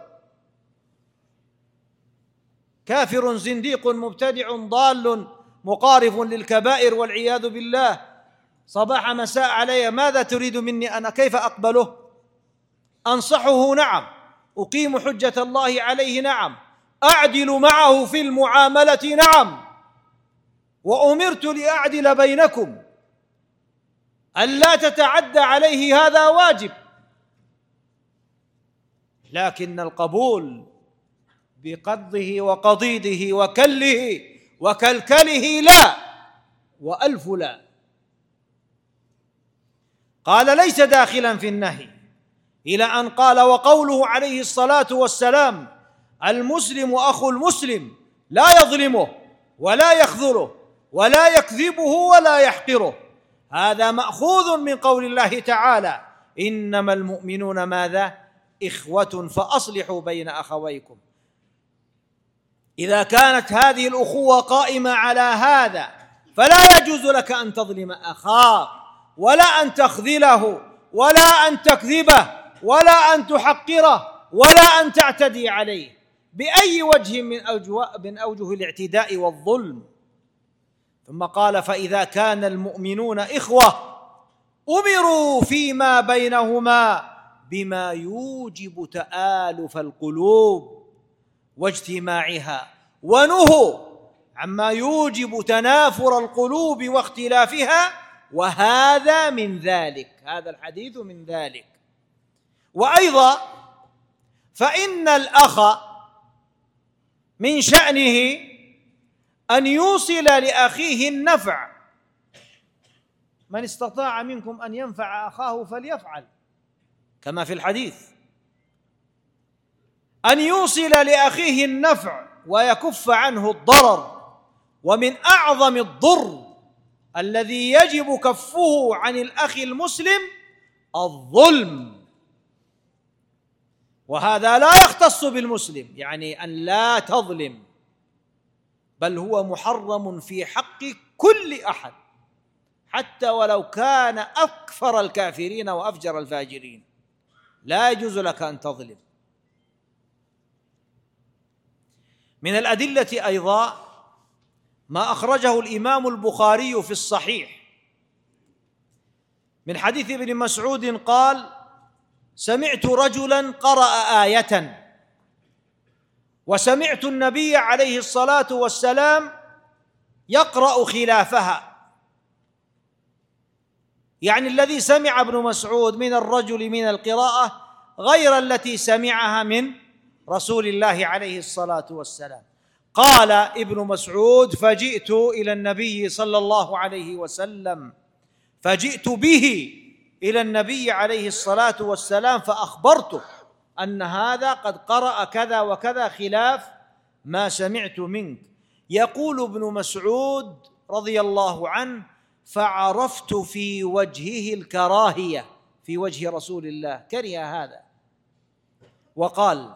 كافر زنديق مبتدع ضال مقارف للكبائر والعياذ بالله صباح مساء علي، ماذا تريد مني أنا؟ كيف أقبله؟ أنصحه؟ نعم. أقيم حجة الله عليه؟ نعم. أعدل معه في المعاملة؟ نعم. وأمرت لأعدل بينكم، ألا تتعدى عليه، هذا واجب. لكن القبول بقضه وقضيده وكله وكلكله لا، وألف لا. قال: ليس داخلا في النهي، إلى أن قال: وقوله عليه الصلاة والسلام: المسلم أخو المسلم لا يظلمه ولا يخذله ولا يكذبه ولا يحقره. هذا مأخوذ من قول الله تعالى: إنما المؤمنون ماذا؟ إخوة فأصلحوا بين أخويكم. إذا كانت هذه الأخوة قائمة على هذا فلا يجوز لك أن تظلم أخاك، ولا أن تخذله، ولا أن تكذبه، ولا أن تحقره، ولا أن تعتدي عليه بأي وجه من أوجه, من أوجه الاعتداء والظلم. ثم قال: فإذا كان المؤمنون إخوة أمروا فيما بينهما بما يوجب تآلف القلوب واجتماعها، ونهوا عما يوجب تنافر القلوب واختلافها، وهذا من ذلك، هذا الحديث من ذلك. وأيضا فإن الأخ من شأنه أن يوصل لأخيه النفع. من استطاع منكم أن ينفع أخاه فليفعل، كما في الحديث، أن يوصل لأخيه النفع ويكف عنه الضرر. ومن أعظم الضر الذي يجب كفه عن الأخ المسلم الظلم، وهذا لا يختص بالمسلم، يعني أن لا تظلم، بل هو محرم في حق كل أحد، حتى ولو كان أكفر الكافرين وأفجر الفاجرين، لا يجوز لك أن تظلم. من الأدلة أيضا ما أخرجه الإمام البخاري في الصحيح من حديث ابن مسعود قال: سمعت رجلا قرأ آية، وسمعت النبي عليه الصلاة والسلام يقرأ خلافها. يعني الذي سمع ابن مسعود من الرجل من القراءة غير التي سمعها من رسول الله عليه الصلاة والسلام. قال ابن مسعود: فجئت إلى النبي صلى الله عليه وسلم فجئت به إلى النبي عليه الصلاة والسلام فأخبرته أن هذا قد قرأ كذا وكذا خلاف ما سمعت منك. يقول ابن مسعود رضي الله عنه: فعرفت في وجهه الكراهية في وجه رسول الله، كره هذا وقال: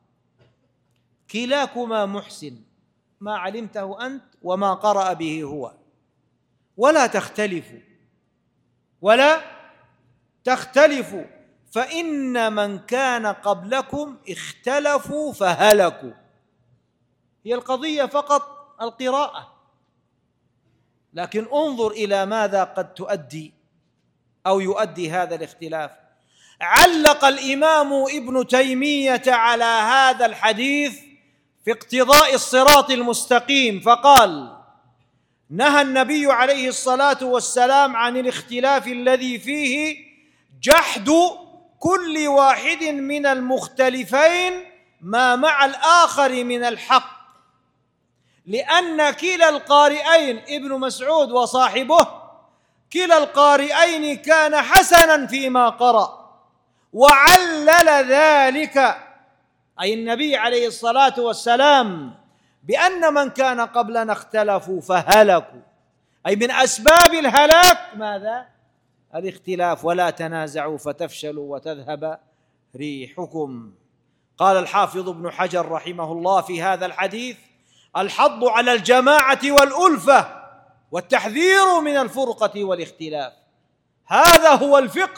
كلاكما محسن، ما علمته أنت وما قرأ به هو، ولا تختلفوا ولا تختلفوا فإن من كان قبلكم اختلفوا فهلكوا. هي القضية فقط القراءة، لكن انظر إلى ماذا قد تؤدي أو يؤدي هذا الاختلاف. علق الإمام ابن تيمية على هذا الحديث في اقتضاء الصراط المستقيم فقال: نهى النبي عليه الصلاة والسلام عن الاختلاف الذي فيه جحد كل واحد من المختلفين ما مع الآخر من الحق، لأن كلا القارئين ابن مسعود وصاحبه كلا القارئين كان حسنا فيما قرأ، وعلل ذلك أي النبي عليه الصلاة والسلام بأن من كان قبلنا اختلفوا فهلكوا، أي من أسباب الهلاك ماذا؟ الاختلاف. ولا تنازعوا فتفشلوا وتذهب ريحكم. قال الحافظ ابن حجر رحمه الله في هذا الحديث: الحض على الجماعة والألفة والتحذير من الفرقة والاختلاف. هذا هو الفقه.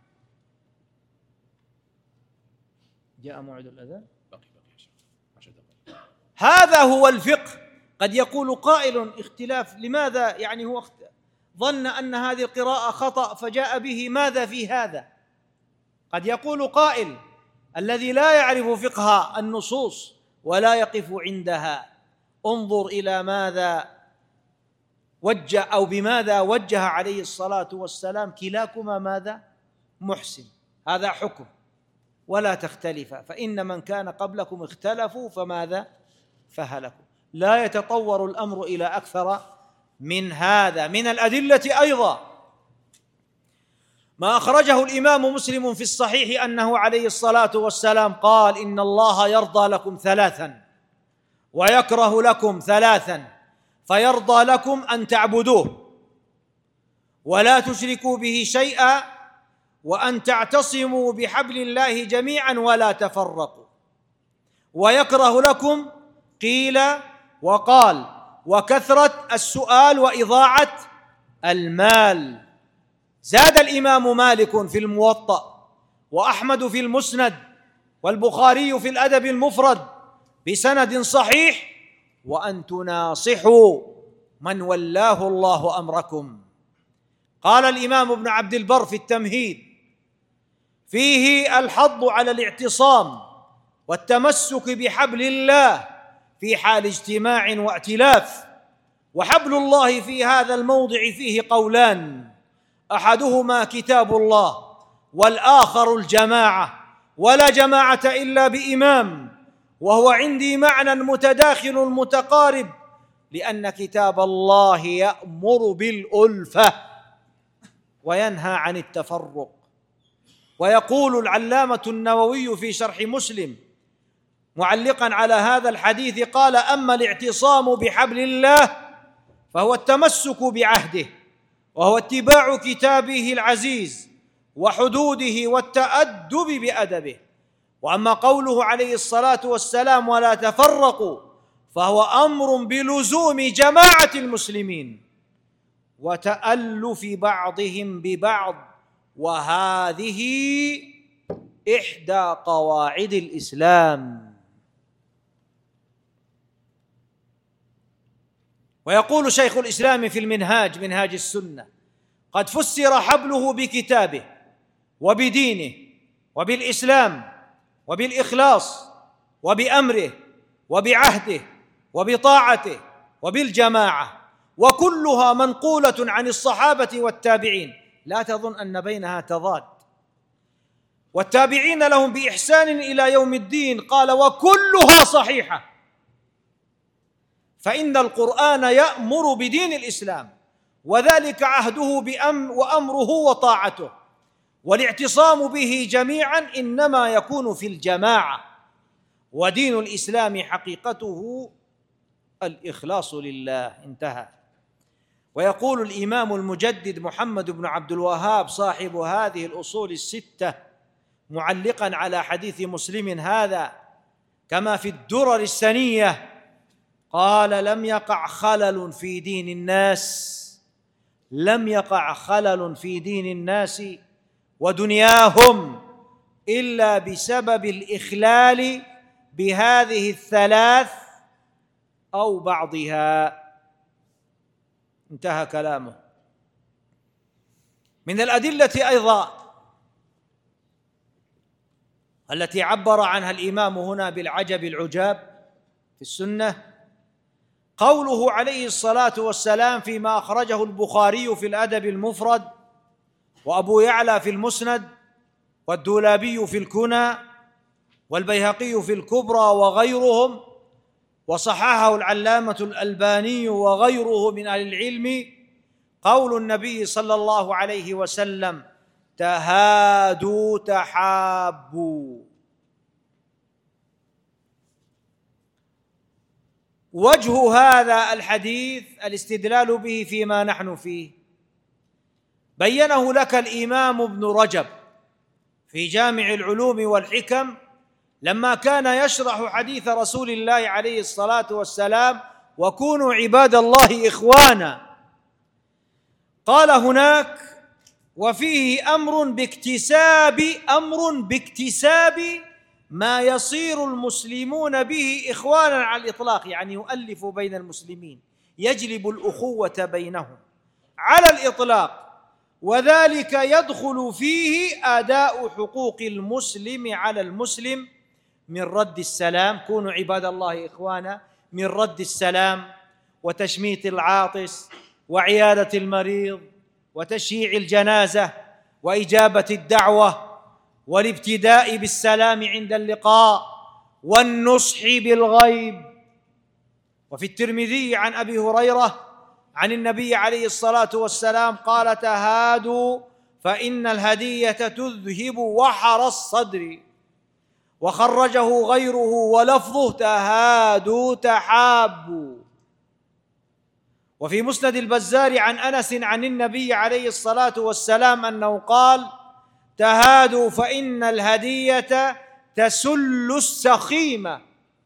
جاء موعد الأذان؟ هذا هو الفقه. قد يقول قائل: اختلاف لماذا؟ يعني هو ظن أن هذه القراءة خطأ فجاء به، ماذا في هذا؟ قد يقول قائل: الذي لا يعرف فقه النصوص ولا يقف عندها، انظر إلى ماذا وجه أو بماذا وجه عليه الصلاة والسلام: كلاكما ماذا؟ محسن. هذا حكم. ولا تختلف فإن من كان قبلكم اختلفوا فماذا؟ فهلكوا. لا يتطور الأمر إلى أكثر من هذا. من الأدلة أيضا ما أخرجه الإمام مسلم في الصحيح أنه عليه الصلاة والسلام قال: إن الله يرضى لكم ثلاثا ويكره لكم ثلاثا، فيرضى لكم أن تعبدوه ولا تشركوا به شيئا وأن تعتصموا بحبل الله جميعا ولا تفرقوا، ويكره لكم قيل وقال وكثرة السؤال وإضاعة المال. زاد الإمام مالك في الموطأ وأحمد في المسند والبخاري في الأدب المفرد بسند صحيح: وأن تناصحوا من ولاه الله أمركم. قال الإمام ابن عبد البر في التمهيد: فيه الحض على الاعتصام والتمسك بحبل الله في حال اجتماع وائتلاف. وحبل الله في هذا الموضع فيه قولان: أحدهما كتاب الله والآخر الجماعة، ولا جماعة إلا بإمام، وهو عندي معنى متداخل متقارب، لأن كتاب الله يأمر بالألفة وينهى عن التفرق. ويقول العلامة النووي في شرح مسلم معلقا على هذا الحديث قال: أما الاعتصام بحبل الله فهو التمسك بعهده، وهو اتباع كتابه العزيز وحدوده والتأدب بأدبه. وأما قوله عليه الصلاة والسلام: ولا تفرقوا، فهو أمر بلزوم جماعة المسلمين وتألف بعضهم ببعض، وهذه إحدى قواعد الإسلام. ويقول شيخ الإسلام في المنهاج، منهاج السنة: قد فسر حبله بكتابه وبدينه وبالإسلام وبالإخلاص وبأمره وبعهده وبطاعته وبالجماعة، وكلها منقولة عن الصحابة والتابعين، لا تظن أن بينها تضاد، والتابعين لهم بإحسان إلى يوم الدين. قال: وكلها صحيحة، فإن القرآن يأمر بدين الإسلام، وذلك عهده بأمر وأمره وطاعته، والاعتصام به جميعا إنما يكون في الجماعة، ودين الإسلام حقيقته الإخلاص لله. انتهى. ويقول الإمام المجدد محمد بن عبد الوهاب صاحب هذه الأصول الستة معلقا على حديث مسلم هذا كما في الدرر السنية، قال: لم يقع خلل في دين الناس لم يقع خلل في دين الناس ودنياهم إلا بسبب الإخلال بهذه الثلاث أو بعضها. انتهى كلامه. من الأدلة أيضا التي عبر عنها الإمام هنا بالعجب العجاب في السنة قوله عليه الصلاة والسلام فيما أخرجه البخاري في الأدب المفرد وأبو يعلى في المسند والدولابي في الكنى والبيهقي في الكبرى وغيرهم، وصححه العلامة الألباني وغيره من أهل العلم، قول النبي صلى الله عليه وسلم: تهادوا تحابوا. وجه هذا الحديث الاستدلال به فيما نحن فيه بينه لك الإمام ابن رجب في جامع العلوم والحكم لما كان يشرح حديث رسول الله عليه الصلاة والسلام: وكونوا عباد الله إخوانا. قال هناك: وفيه أمر باكتساب أمر باكتساب ما يصير المسلمون به إخوانا على الإطلاق، يعني يؤلف بين المسلمين، يجلب الأخوة بينهم على الإطلاق، وذلك يدخل فيه أداء حقوق المسلم على المسلم من رد السلام، كونوا عباد الله إخوانا، من رد السلام وتشميت العاطس وعيادة المريض وتشييع الجنازة وإجابة الدعوة والابتداء بالسلام عند اللقاء والنصح بالغيب. وفي الترمذي عن أبي هريرة عن النبي عليه الصلاة والسلام قال: تهادوا فإن الهدية تذهب وحر الصدر. وخرجه غيره ولفظه: تهادوا تحابوا. وفي مسند البزار عن أنس عن النبي عليه الصلاة والسلام أنه قال: تهادوا فإن الهدية تسل السخيمة،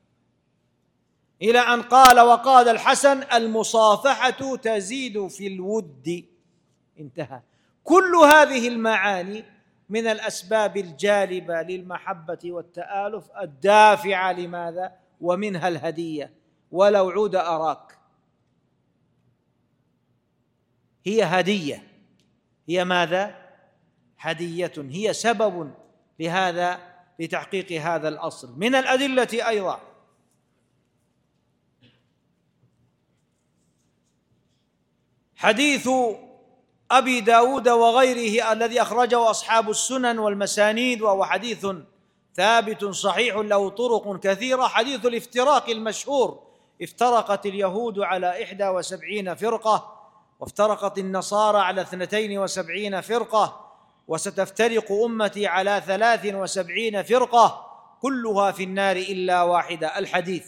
إلى أن قال: وقال الحسن: المصافحة تزيد في الود. انتهى. كل هذه المعاني من الأسباب الجالبة للمحبة والتآلف الدافعة لماذا؟ ومنها الهدية. ولو عود أراك، هي هدية، هي ماذا؟ هدية، هي سبب لهذا، لتحقيق هذا الأصل. من الأدلة أيضا حديث أبي داود وغيره الذي أخرجه أصحاب السنن والمسانيد، وهو حديث ثابت صحيح له طرق كثيرة، حديث الافتراق المشهور: افترقت اليهود على إحدى وسبعين فرقة، وافترقت النصارى على اثنتين وسبعين فرقة، وستفترق أمتي على ثلاث وسبعين فرقة كلها في النار إلا واحدة. الحديث.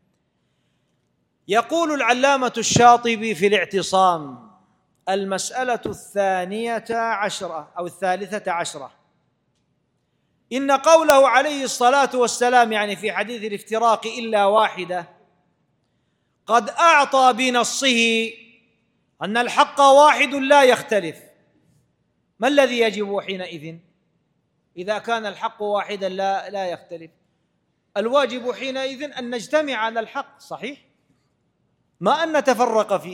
يقول العلامة الشاطبي في الاعتصام: المسألة الثانية عشرة أو الثالثة عشرة، إن قوله عليه الصلاة والسلام يعني في حديث الافتراق إلا واحدة قد أعطى بنصه أن الحق واحد لا يختلف. ما الذي يجب حينئذ إذا كان الحق واحدا لا لا يختلف؟ الواجب حينئذ أن نجتمع على الحق، صحيح؟ ما أن نتفرق فيه،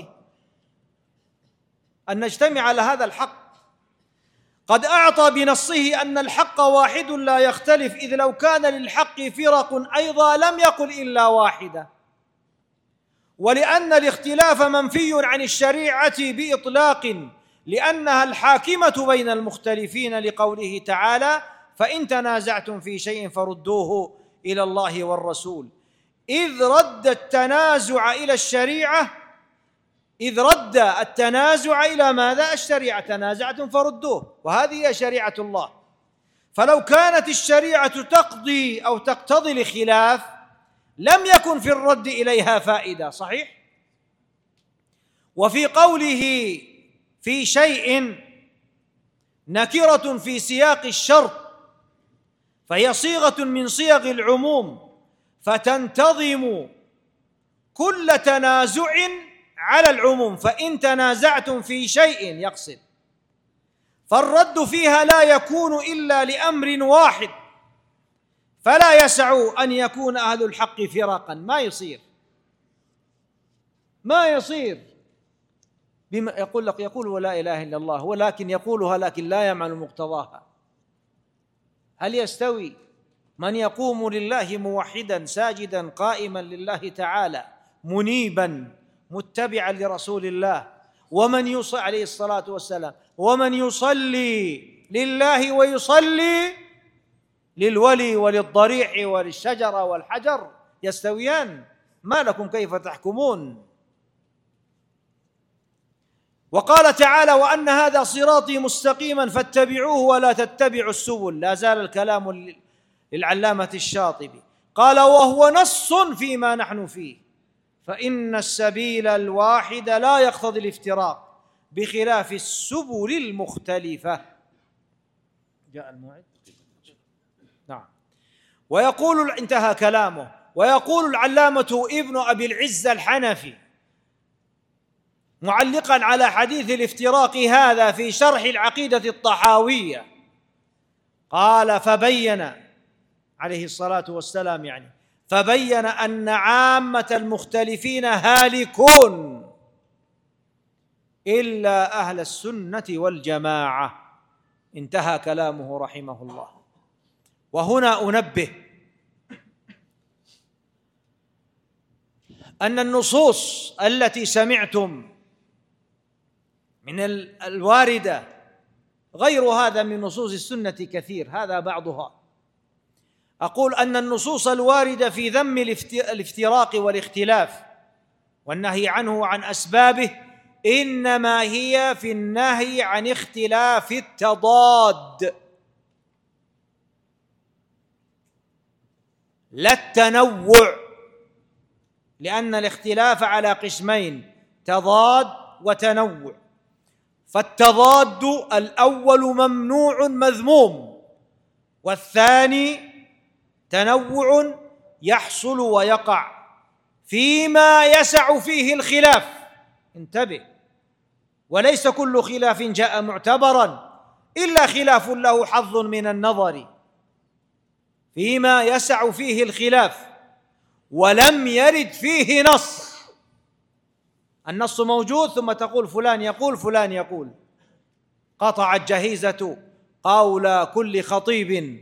أن نجتمع على هذا الحق. قد أعطى بنصه أن الحق واحد لا يختلف، إذ لو كان للحق فرق أيضا لم يقل إلا واحدة. ولأن الاختلاف منفي عن الشريعة بإطلاق، لأنها الحاكمة بين المختلفين، لقوله تعالى: فإن تنازعتم في شيء فردوه إلى الله والرسول. إذ رد التنازع إلى الشريعة إذ رد التنازع إلى ماذا؟ الشريعة. تنازعتم فردوه، وهذه هي شريعة الله. فلو كانت الشريعة تقضي أو تقتضي الخلاف لم يكن في الرد إليها فائدة، صحيح؟ وفي قوله في شيء نكرة في سياق الشرط، فهي صيغة من صيغ العموم، فتنتظم كل تنازع على العموم. فإن تنازعتم في شيء يقصد، فالرد فيها لا يكون إلا لأمر واحد، فلا يسع أن يكون أهل الحق فرقا. ما يصير ما يصير بما يقول لك يقول لا إله إلا الله، ولكن يقولها لكن لا يعمل مقتضاها. هل يستوي من يقوم لله موحدا ساجدا قائما لله تعالى منيبا متبعا لرسول الله، ومن يصلي عليه الصلاة والسلام، ومن يصلي لله ويصلي للولي وللضريح وللشجرة والحجر؟ يستويان؟ ما لكم كيف تحكمون؟ وقال تعالى: وأن هذا صراطي مستقيما فاتبعوه ولا تتبعوا السبل. لا زال الكلام للعلامة الشاطبي. قال: وهو نص فيما نحن فيه، فإن السبيل الواحد لا يقتضي الافتراق بخلاف السبل المختلفة. جاء الموعد؟ نعم. ويقول، انتهى كلامه، ويقول العلامة ابن أبي العز الحنفي معلقا على حديث الافتراق هذا في شرح العقيدة الطحاوية، قال: فبين عليه الصلاة والسلام يعني فبين أن عامة المختلفين هالكون إلا أهل السنة والجماعة. انتهى كلامه رحمه الله. وهنا أنبه أن النصوص التي سمعتم من الواردة غير هذا من نصوص السنة كثير، هذا بعضها. أقول أن النصوص الواردة في ذم الافتراق والاختلاف والنهي عنه وعن أسبابه إنما هي في النهي عن اختلاف التضاد، لا التنوع، لأن الاختلاف على قسمين: تضاد وتنوع. فالتضاد الأول ممنوع مذموم، والثاني تنوع يحصل ويقع فيما يسع فيه الخلاف. انتبه، وليس كل خلاف جاء معتبرا إلا خلاف له حظ من النظر، فيما يسع فيه الخلاف ولم يرد فيه نص. النص موجود ثم تقول فلان يقول فلان يقول. قطعت جهيزة قول كل خطيب.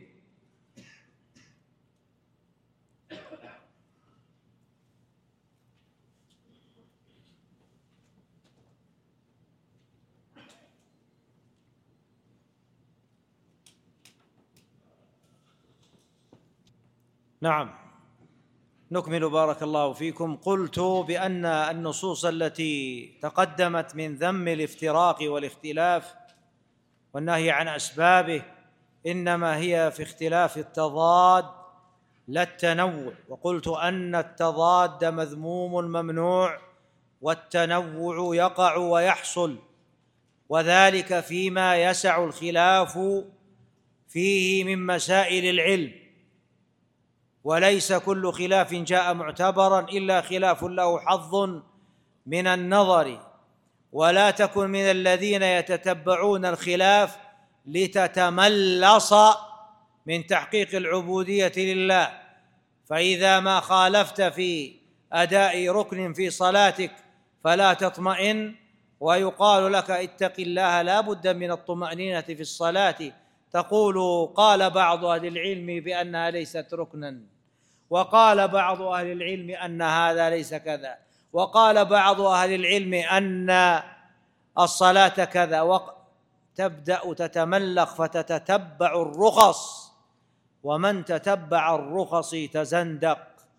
نعم، نكمل بارك الله فيكم. قلت بأن النصوص التي تقدمت من ذم الافتراق والاختلاف والنهي عن أسبابه إنما هي في اختلاف التضاد لا التنوع. وقلت أن التضاد مذموم ممنوع، والتنوع يقع ويحصل، وذلك فيما يسع الخلاف فيه من مسائل العلم، وليس كل خلاف جاء معتبرا إلا خلاف له حظ من النظر. ولا تكن من الذين يتتبعون الخلاف لتتملص من تحقيق العبودية لله، فإذا ما خالفت في أداء ركن في صلاتك فلا تطمئن، ويقال لك اتق الله لا بد من الطمأنينة في الصلاة، تقول قال بعض أهل العلم بأنها ليست ركنا، وقال بعض أهل العلم أن هذا ليس كذا، وقال بعض أهل العلم أن الصلاة كذا، وتبدأ تتملق فتتتبع الرخص، ومن تتبع الرخص تزندق.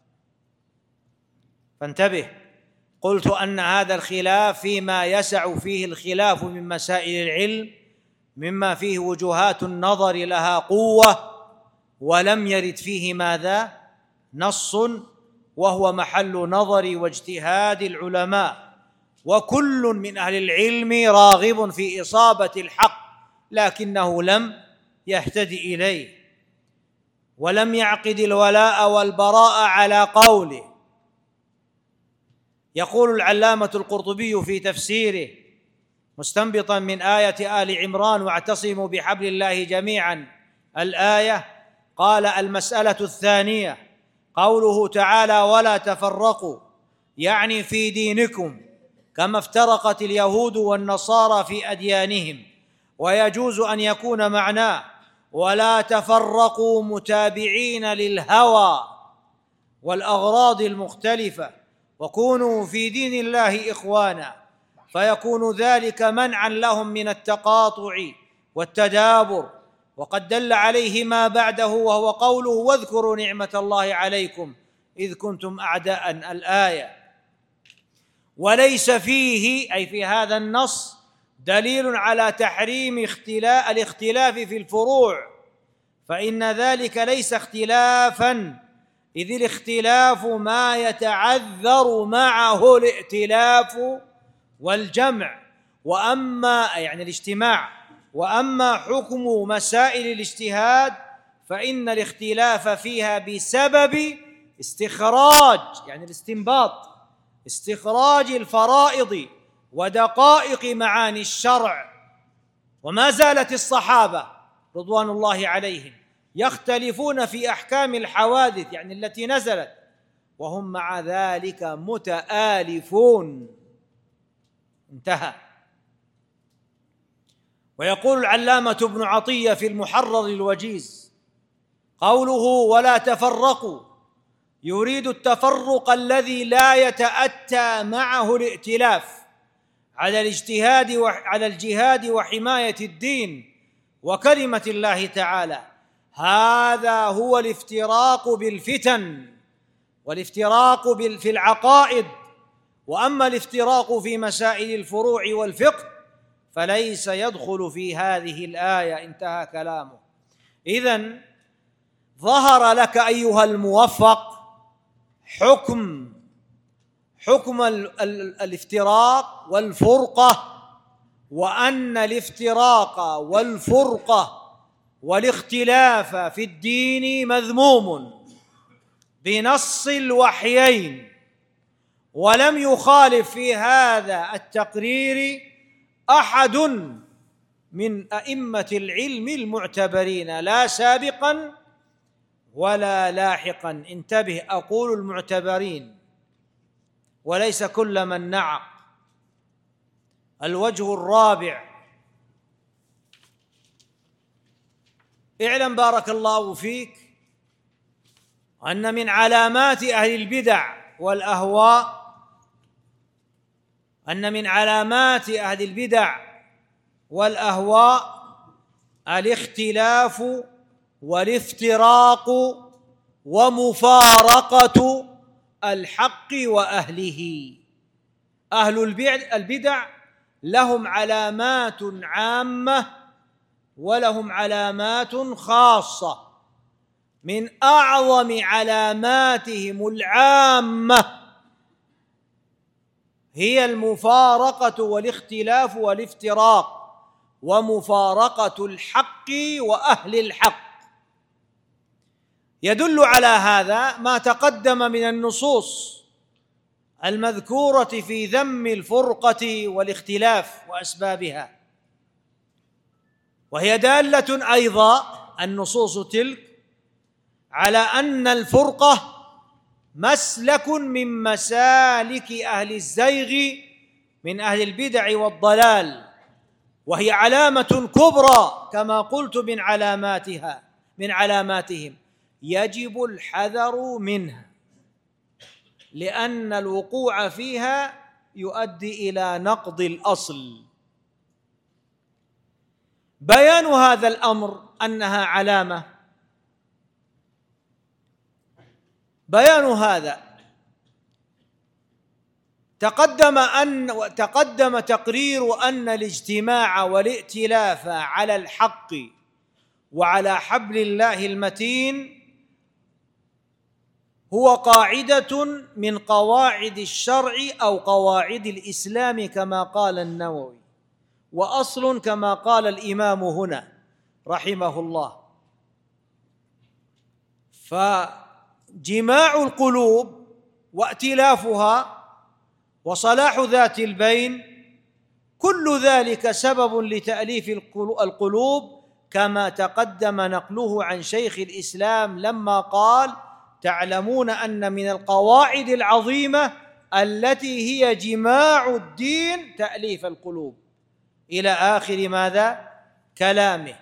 فانتبه، قلت أن هذا الخلاف فيما يسع فيه الخلاف من مسائل العلم مما فيه وجهات النظر لها قوة ولم يرد فيه ماذا؟ نص، وهو محل نظر واجتهاد العلماء. وكل من أهل العلم راغب في إصابة الحق لكنه لم يهتدي إليه ولم يعقد الولاء والبراء على قوله. يقول العلامة القرطبي في تفسيره مستنبطا من آية آل عمران واعتصموا بحبل الله جميعا الآية، قال: المسألة الثانية قوله تعالى: ولا تفرقوا، يعني في دينكم كما افترقت اليهود والنصارى في أديانهم، ويجوز أن يكون معناه ولا تفرقوا متابعين للهوى والأغراض المختلفة، وكونوا في دين الله إخوانا، فيكون ذلك منعا لهم من التقاطع والتدابر. وقد دل عليه ما بعده وهو قوله: واذكروا نعمة الله عليكم إذ كنتم أعداء، الآية. وليس فيه، أي في هذا النص، دليل على تحريم اختلاف الاختلاف في الفروع، فإن ذلك ليس اختلافا، إذ الاختلاف ما يتعذر معه الائتلاف والجمع، وأما يعني الاجتماع، وأما حكم مسائل الاجتهاد فإن الاختلاف فيها بسبب استخراج، يعني الاستنباط، استخراج الفرائض ودقائق معاني الشرع. وما زالت الصحابة رضوان الله عليهم يختلفون في أحكام الحوادث، يعني التي نزلت، وهم مع ذلك متآلفون. انتهى. ويقول العلامة ابن عطية في المحرر الوجيز قوله: ولا تفرقوا، يريد التفرق الذي لا يتأتى معه الائتلاف على الاجتهاد وعلى الجهاد وحماية الدين وكلمة الله تعالى. هذا هو الافتراق بالفتن والافتراق في العقائد. وأما الافتراق في مسائل الفروع والفقه فليس يدخل في هذه الآية. انتهى كلامه. إذن ظهر لك أيها الموفق حكم حكم الافتراق والفرقة، وأن الافتراق والفرقة والاختلاف في الدين مذموم بنص الوحيين، ولم يخالف في هذا التقرير أحد من أئمة العلم المعتبرين، لا سابقا ولا لاحقا. انتبه، أقول المعتبرين وليس كل من نعق. الوجه الرابع: اعلم بارك الله فيك أن من علامات أهل البدع والأهواء أن من علامات أهل البدع والأهواء الاختلاف والافتراق ومفارقة الحق وأهله. أهل البدع لهم علامات عامة ولهم علامات خاصة. من أعظم علاماتهم العامة هي المفارقة والاختلاف والافتراق ومفارقة الحق وأهل الحق. يدل على هذا ما تقدم من النصوص المذكورة في ذم الفرقة والاختلاف وأسبابها، وهي دالة أيضا النصوص تلك على أن الفرقة مسلك من مسالك أهل الزيغ من أهل البدع والضلال، وهي علامة كبرى كما قلت من علاماتها من علاماتهم يجب الحذر منها، لأن الوقوع فيها يؤدي إلى نقض الأصل. بيان هذا الأمر أنها علامة، بيان هذا تقدم أن تقدم تقرير أن الاجتماع والائتلاف على الحق وعلى حبل الله المتين هو قاعدة من قواعد الشرع أو قواعد الإسلام كما قال النووي، وأصل كما قال الإمام هنا رحمه الله. فجماع القلوب وائتلافها وصلاح ذات البين كل ذلك سبب لتأليف القلوب، كما تقدم نقله عن شيخ الإسلام لما قال: تعلمون أن من القواعد العظيمة التي هي جماع الدين تأليف القلوب، إلى آخر ماذا؟ كلامه.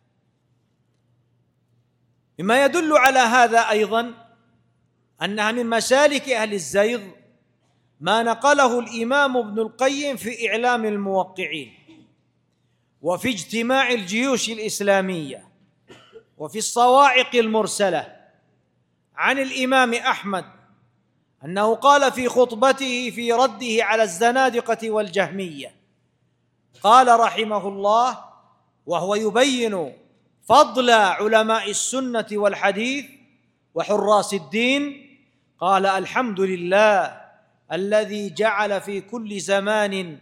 مما يدل على هذا أيضا أنها من مسالك أهل الزيغ ما نقله الإمام ابن القيم في إعلام الموقعين، وفي اجتماع الجيوش الإسلامية، وفي الصواعق المرسلة عن الإمام أحمد أنه قال في خطبته في رده على الزنادقة والجهمية، قال رحمه الله وهو يبين فضل علماء السنة والحديث وحراس الدين، قال: الحمد لله الذي جعل في كل زمان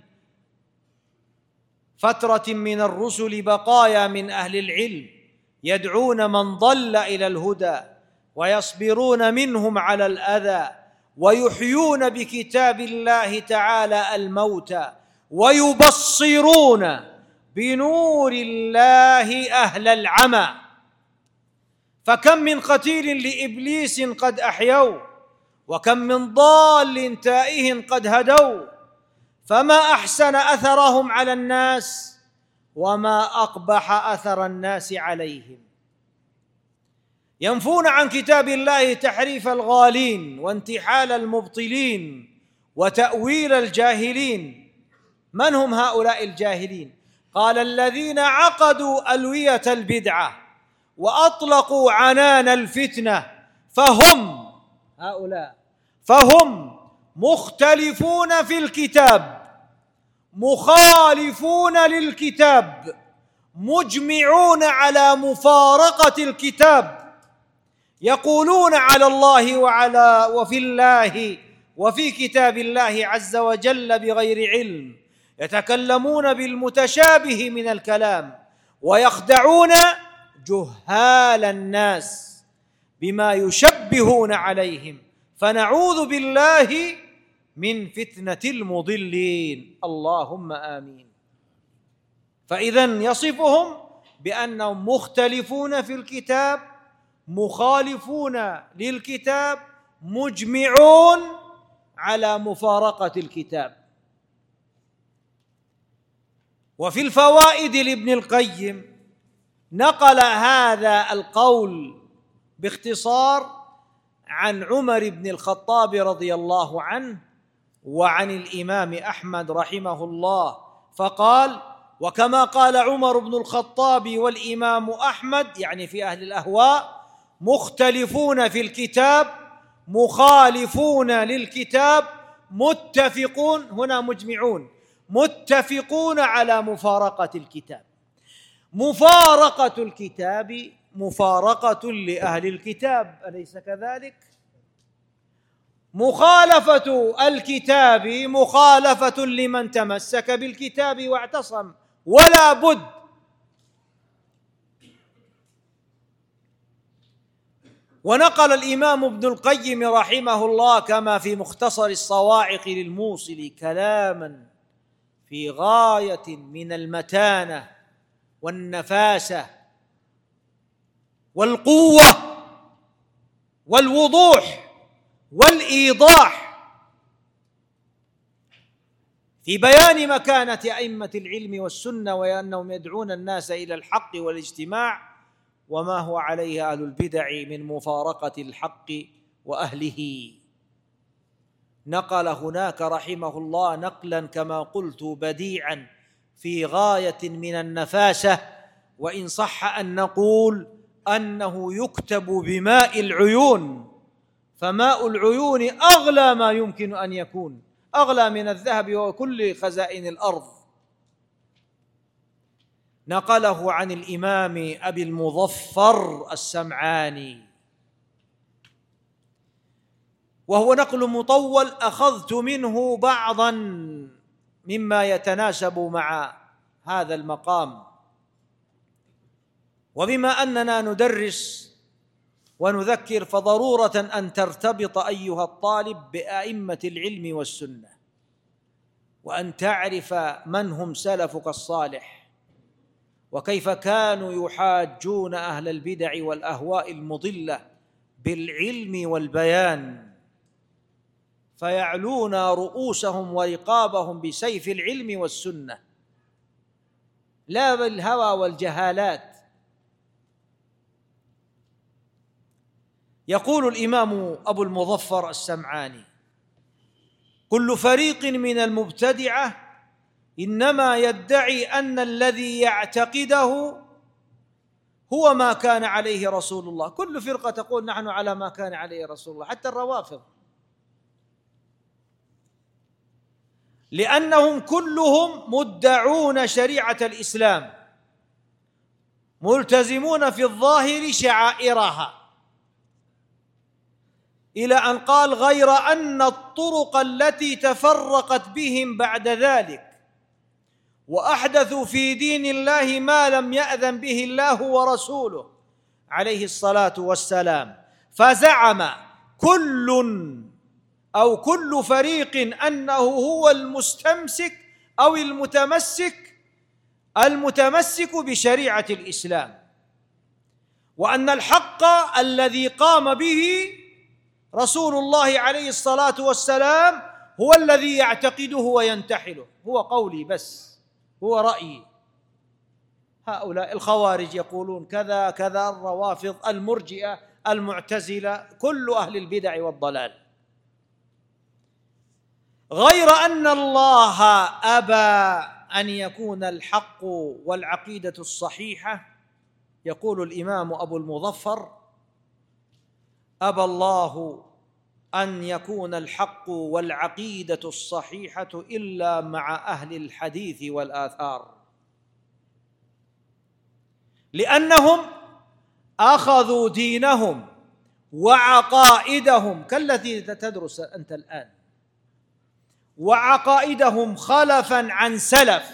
فترة من الرسل بقايا من أهل العلم يدعون من ضل إلى الهدى، ويصبرون منهم على الأذى، ويحيون بكتاب الله تعالى الموتى، ويبصرون بنور الله أهل العمى. فكم من قتيل لإبليس قد أحيوا، وكم من ضال تائه قد هدوا، فما أحسن أثرهم على الناس، وما أقبح أثر الناس عليهم. ينفون عن كتاب الله تحريف الغالين وانتحال المبطلين وتأويل الجاهلين. من هم هؤلاء الجاهلين؟ قال: الذين عقدوا ألوية البدعة وأطلقوا عنان الفتنة، فهم هؤلاء فهم مختلفون في الكتاب، مخالفون للكتاب، مجمعون على مفارقة الكتاب، يقولون على الله وعلى وفي الله وفي كتاب الله عز وجل بغير علم، يتكلمون بالمتشابه من الكلام، ويخدعون جهال الناس بما يشبهون عليهم، فنعوذ بالله من فتنة المضلين، اللهم آمين. فإذن يصفهم بأنهم مختلفون في الكتاب، مخالفون للكتاب، مجمعون على مفارقة الكتاب. وفي الفوائد لابن القيم نقل هذا القول باختصار عن عمر بن الخطاب رضي الله عنه وعن الإمام أحمد رحمه الله، فقال: وكما قال عمر بن الخطاب والإمام أحمد، يعني في أهل الأهواء، مختلفون في الكتاب، مخالفون للكتاب، متفقون، هنا مجمعون، متفقون على مفارقة الكتاب. مفارقة الكتاب مفارقة لأهل الكتاب، أليس كذلك؟ مخالفة الكتاب مخالفة لمن تمسك بالكتاب واعتصم، ولا بد. ونقل الإمام ابن القيم رحمه الله كما في مختصر الصواعق للموصل كلاما في غاية من المتانة والنفاسة والقوة والوضوح والإيضاح في بيان مكانة أئمة العلم والسنة، وأنهم يدعون الناس إلى الحق والاجتماع، وما هو عليه أهل البدع من مفارقة الحق وأهله. نقل هناك رحمه الله نقلا كما قلت بديعا في غاية من النفاسة، وإن صح أن نقول أنه يكتب بماء العيون، فماء العيون أغلى ما يمكن أن يكون، أغلى من الذهب وكل خزائن الأرض. نقله عن الإمام أبي المظفر السمعاني وهو نقل مطول أخذت منه بعضا مما يتناسب مع هذا المقام. وبما أننا ندرس ونذكر فضرورة أن ترتبط أيها الطالب بأئمة العلم والسنة، وأن تعرف من هم سلفك الصالح وكيف كانوا يحاجون أهل البدع والأهواء المضلة بالعلم والبيان، فيعلون رؤوسهم ورقابهم بسيف العلم والسنة لا بالهوى والجهالات. يقول الإمام أبو المظفر السمعاني: كل فريق من المبتدعة إنما يدعي أن الذي يعتقده هو ما كان عليه رسول الله. كل فرقة تقول نحن على ما كان عليه رسول الله، حتى الروافض، لأنهم كلهم مدعون شريعة الإسلام، ملتزمون في الظاهر شعائرها، إلى أن قال: غير أن الطرق التي تفرقت بهم بعد ذلك وأحدثوا في دين الله ما لم يأذن به الله ورسوله عليه الصلاة والسلام، فزعم كل أو كل فريق أنه هو المستمسك أو المتمسك المتمسك بشريعة الإسلام، وأن الحق الذي قام به رسول الله عليه الصلاة والسلام هو الذي يعتقده وينتحله. هو قولي بس، هو رأيي. هؤلاء الخوارج يقولون كذا كذا، الروافض، المرجئة، المعتزلة، كل أهل البدع والضلال. غير أن الله أبى أن يكون الحق والعقيدة الصحيحة. يقول الإمام أبو المظفر: أبى الله أن يكون الحق والعقيدة الصحيحة إلا مع أهل الحديث والآثار، لأنهم أخذوا دينهم وعقائدهم كالتي تدرس أنت الآن، وعقائدهم خلفا عن سلف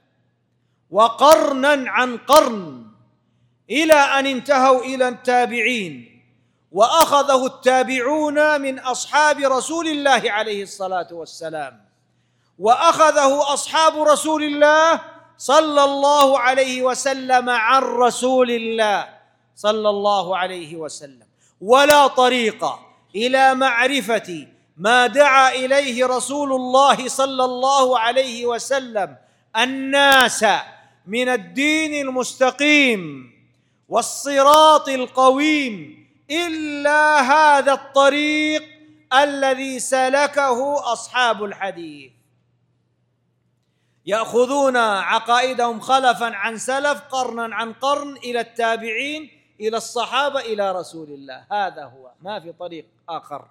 وقرنا عن قرن، إلى أن انتهوا إلى التابعين، وأخذه التابعون من أصحاب رسول الله عليه الصلاة والسلام، وأخذه أصحاب رسول الله صلى الله عليه وسلم عن رسول الله صلى الله عليه وسلم. ولا طريق إلى معرفة ما دعا إليه رسول الله صلى الله عليه وسلم الناس من الدين المستقيم والصراط القويم إلا هذا الطريق الذي سلكه أصحاب الحديث، يأخذون عقائدهم خلفا عن سلف، قرنا عن قرن، إلى التابعين، إلى الصحابة، إلى رسول الله. هذا هو، ما في طريق آخر.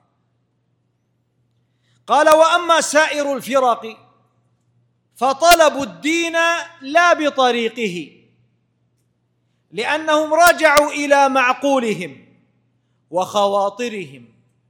قال: وأما سائر الفرق فطلبوا الدين لا بطريقه، لأنهم رجعوا إلى معقولهم وخواطرهم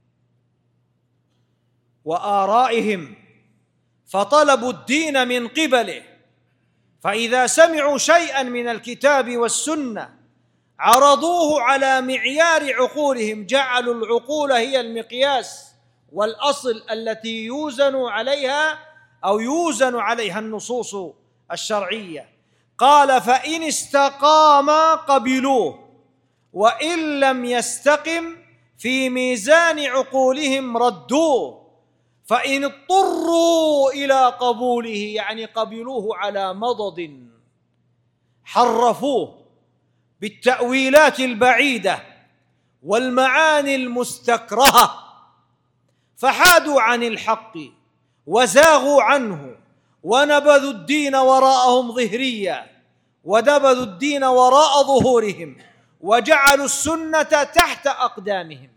وآرائهم، فطلبوا الدين من قبله. فإذا سمعوا شيئا من الكتاب والسنة عرضوه على معيار عقولهم، جعلوا العقول هي المقياس والأصل التي يوزن عليها أو يوزن عليها النصوص الشرعية. قال: فإن استقام قبلوه، وإن لم يستقم في ميزان عقولهم ردوه، فإن اضطروا إلى قبوله، يعني قبلوه على مضض، حرفوه بالتأويلات البعيدة والمعاني المستكرهة، فحادوا عن الحق وزاغوا عنه، ونبذوا الدين وراءهم ظهريا، ونبذوا الدين وراء ظهورهم، وجعلوا السنة تحت أقدامهم.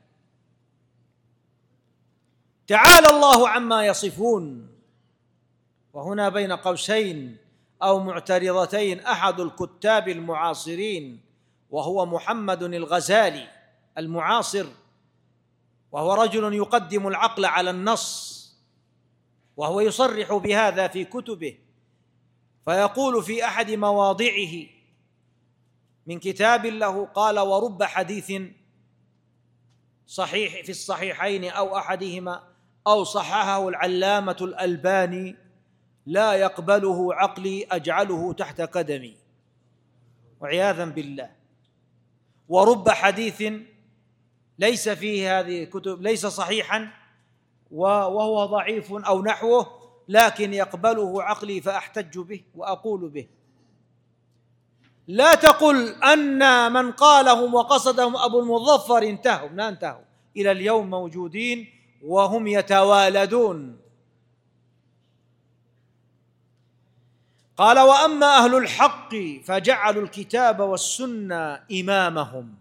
تعالى الله عما يصفون. وهنا بين قوسين أو معترضتين أحد الكتاب المعاصرين، وهو محمد الغزالي المعاصر وهو رجل يقدم العقل على النص، وهو يصرح بهذا في كتبه، فيقول في أحد مواضعه من كتاب له قال: ورب حديث صحيح في الصحيحين أو أحدهما أو صححه العلامة الألباني لا يقبله عقلي أجعله تحت قدمي، وعياذا بالله. ورب حديث ليس فيه هذه الكتب، ليس صحيحا وهو ضعيف أو نحوه، لكن يقبله عقلي فأحتج به وأقول به. لا تقل أن من قالهم وقصدهم أبو المظفر انتهوا، لا انتهوا، إلى اليوم موجودين وهم يتوالدون. قال: وأما أهل الحق فجعلوا الكتاب والسنة إمامهم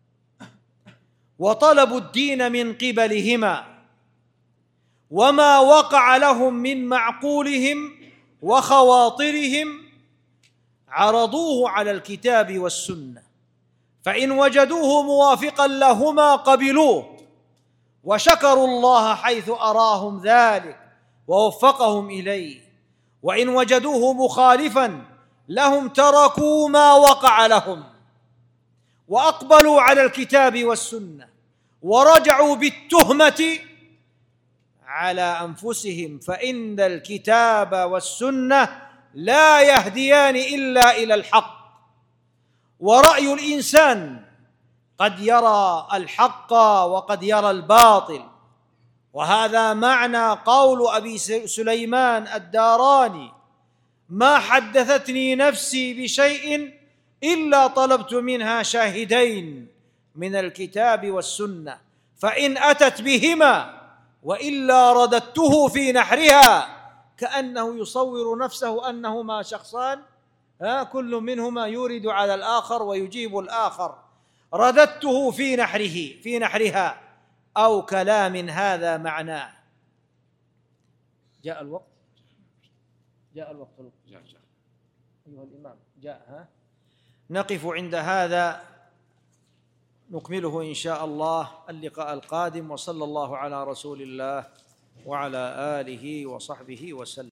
وطلبوا الدين من قبلهما، وما وقع لهم من معقولهم وخواطرهم عرضوه على الكتاب والسنة، فإن وجدوه موافقا لهما قبلوه، وشكروا الله حيث أراهم ذلك ووفقهم إليه، وإن وجدوه مخالفا لهم تركوا ما وقع لهم وأقبلوا على الكتاب والسنة، ورجعوا بالتهمة على أنفسهم، فإن الكتاب والسنة لا يهديان إلا إلى الحق. ورأي الإنسان قد يرى الحق وقد يرى الباطل، وهذا معنى قول أبي سليمان الداراني: ما حدثتني نفسي بشيء إلا طلبت منها شاهدين من الكتاب والسنة، فإن أتت بهما وإلا رددته في نحرها، كأنه يصور نفسه أنهما شخصان، كل منهما يورد على الآخر ويجيب الآخر، رددته في نحره في نحرها، أو كلام هذا معناه. جاء الوقت جاء الوقت جاء جاء أيها الإمام جاء ها نقف عند هذا، نكمله إن شاء الله اللقاء القادم، وصلى الله على رسول الله وعلى آله وصحبه وسلم.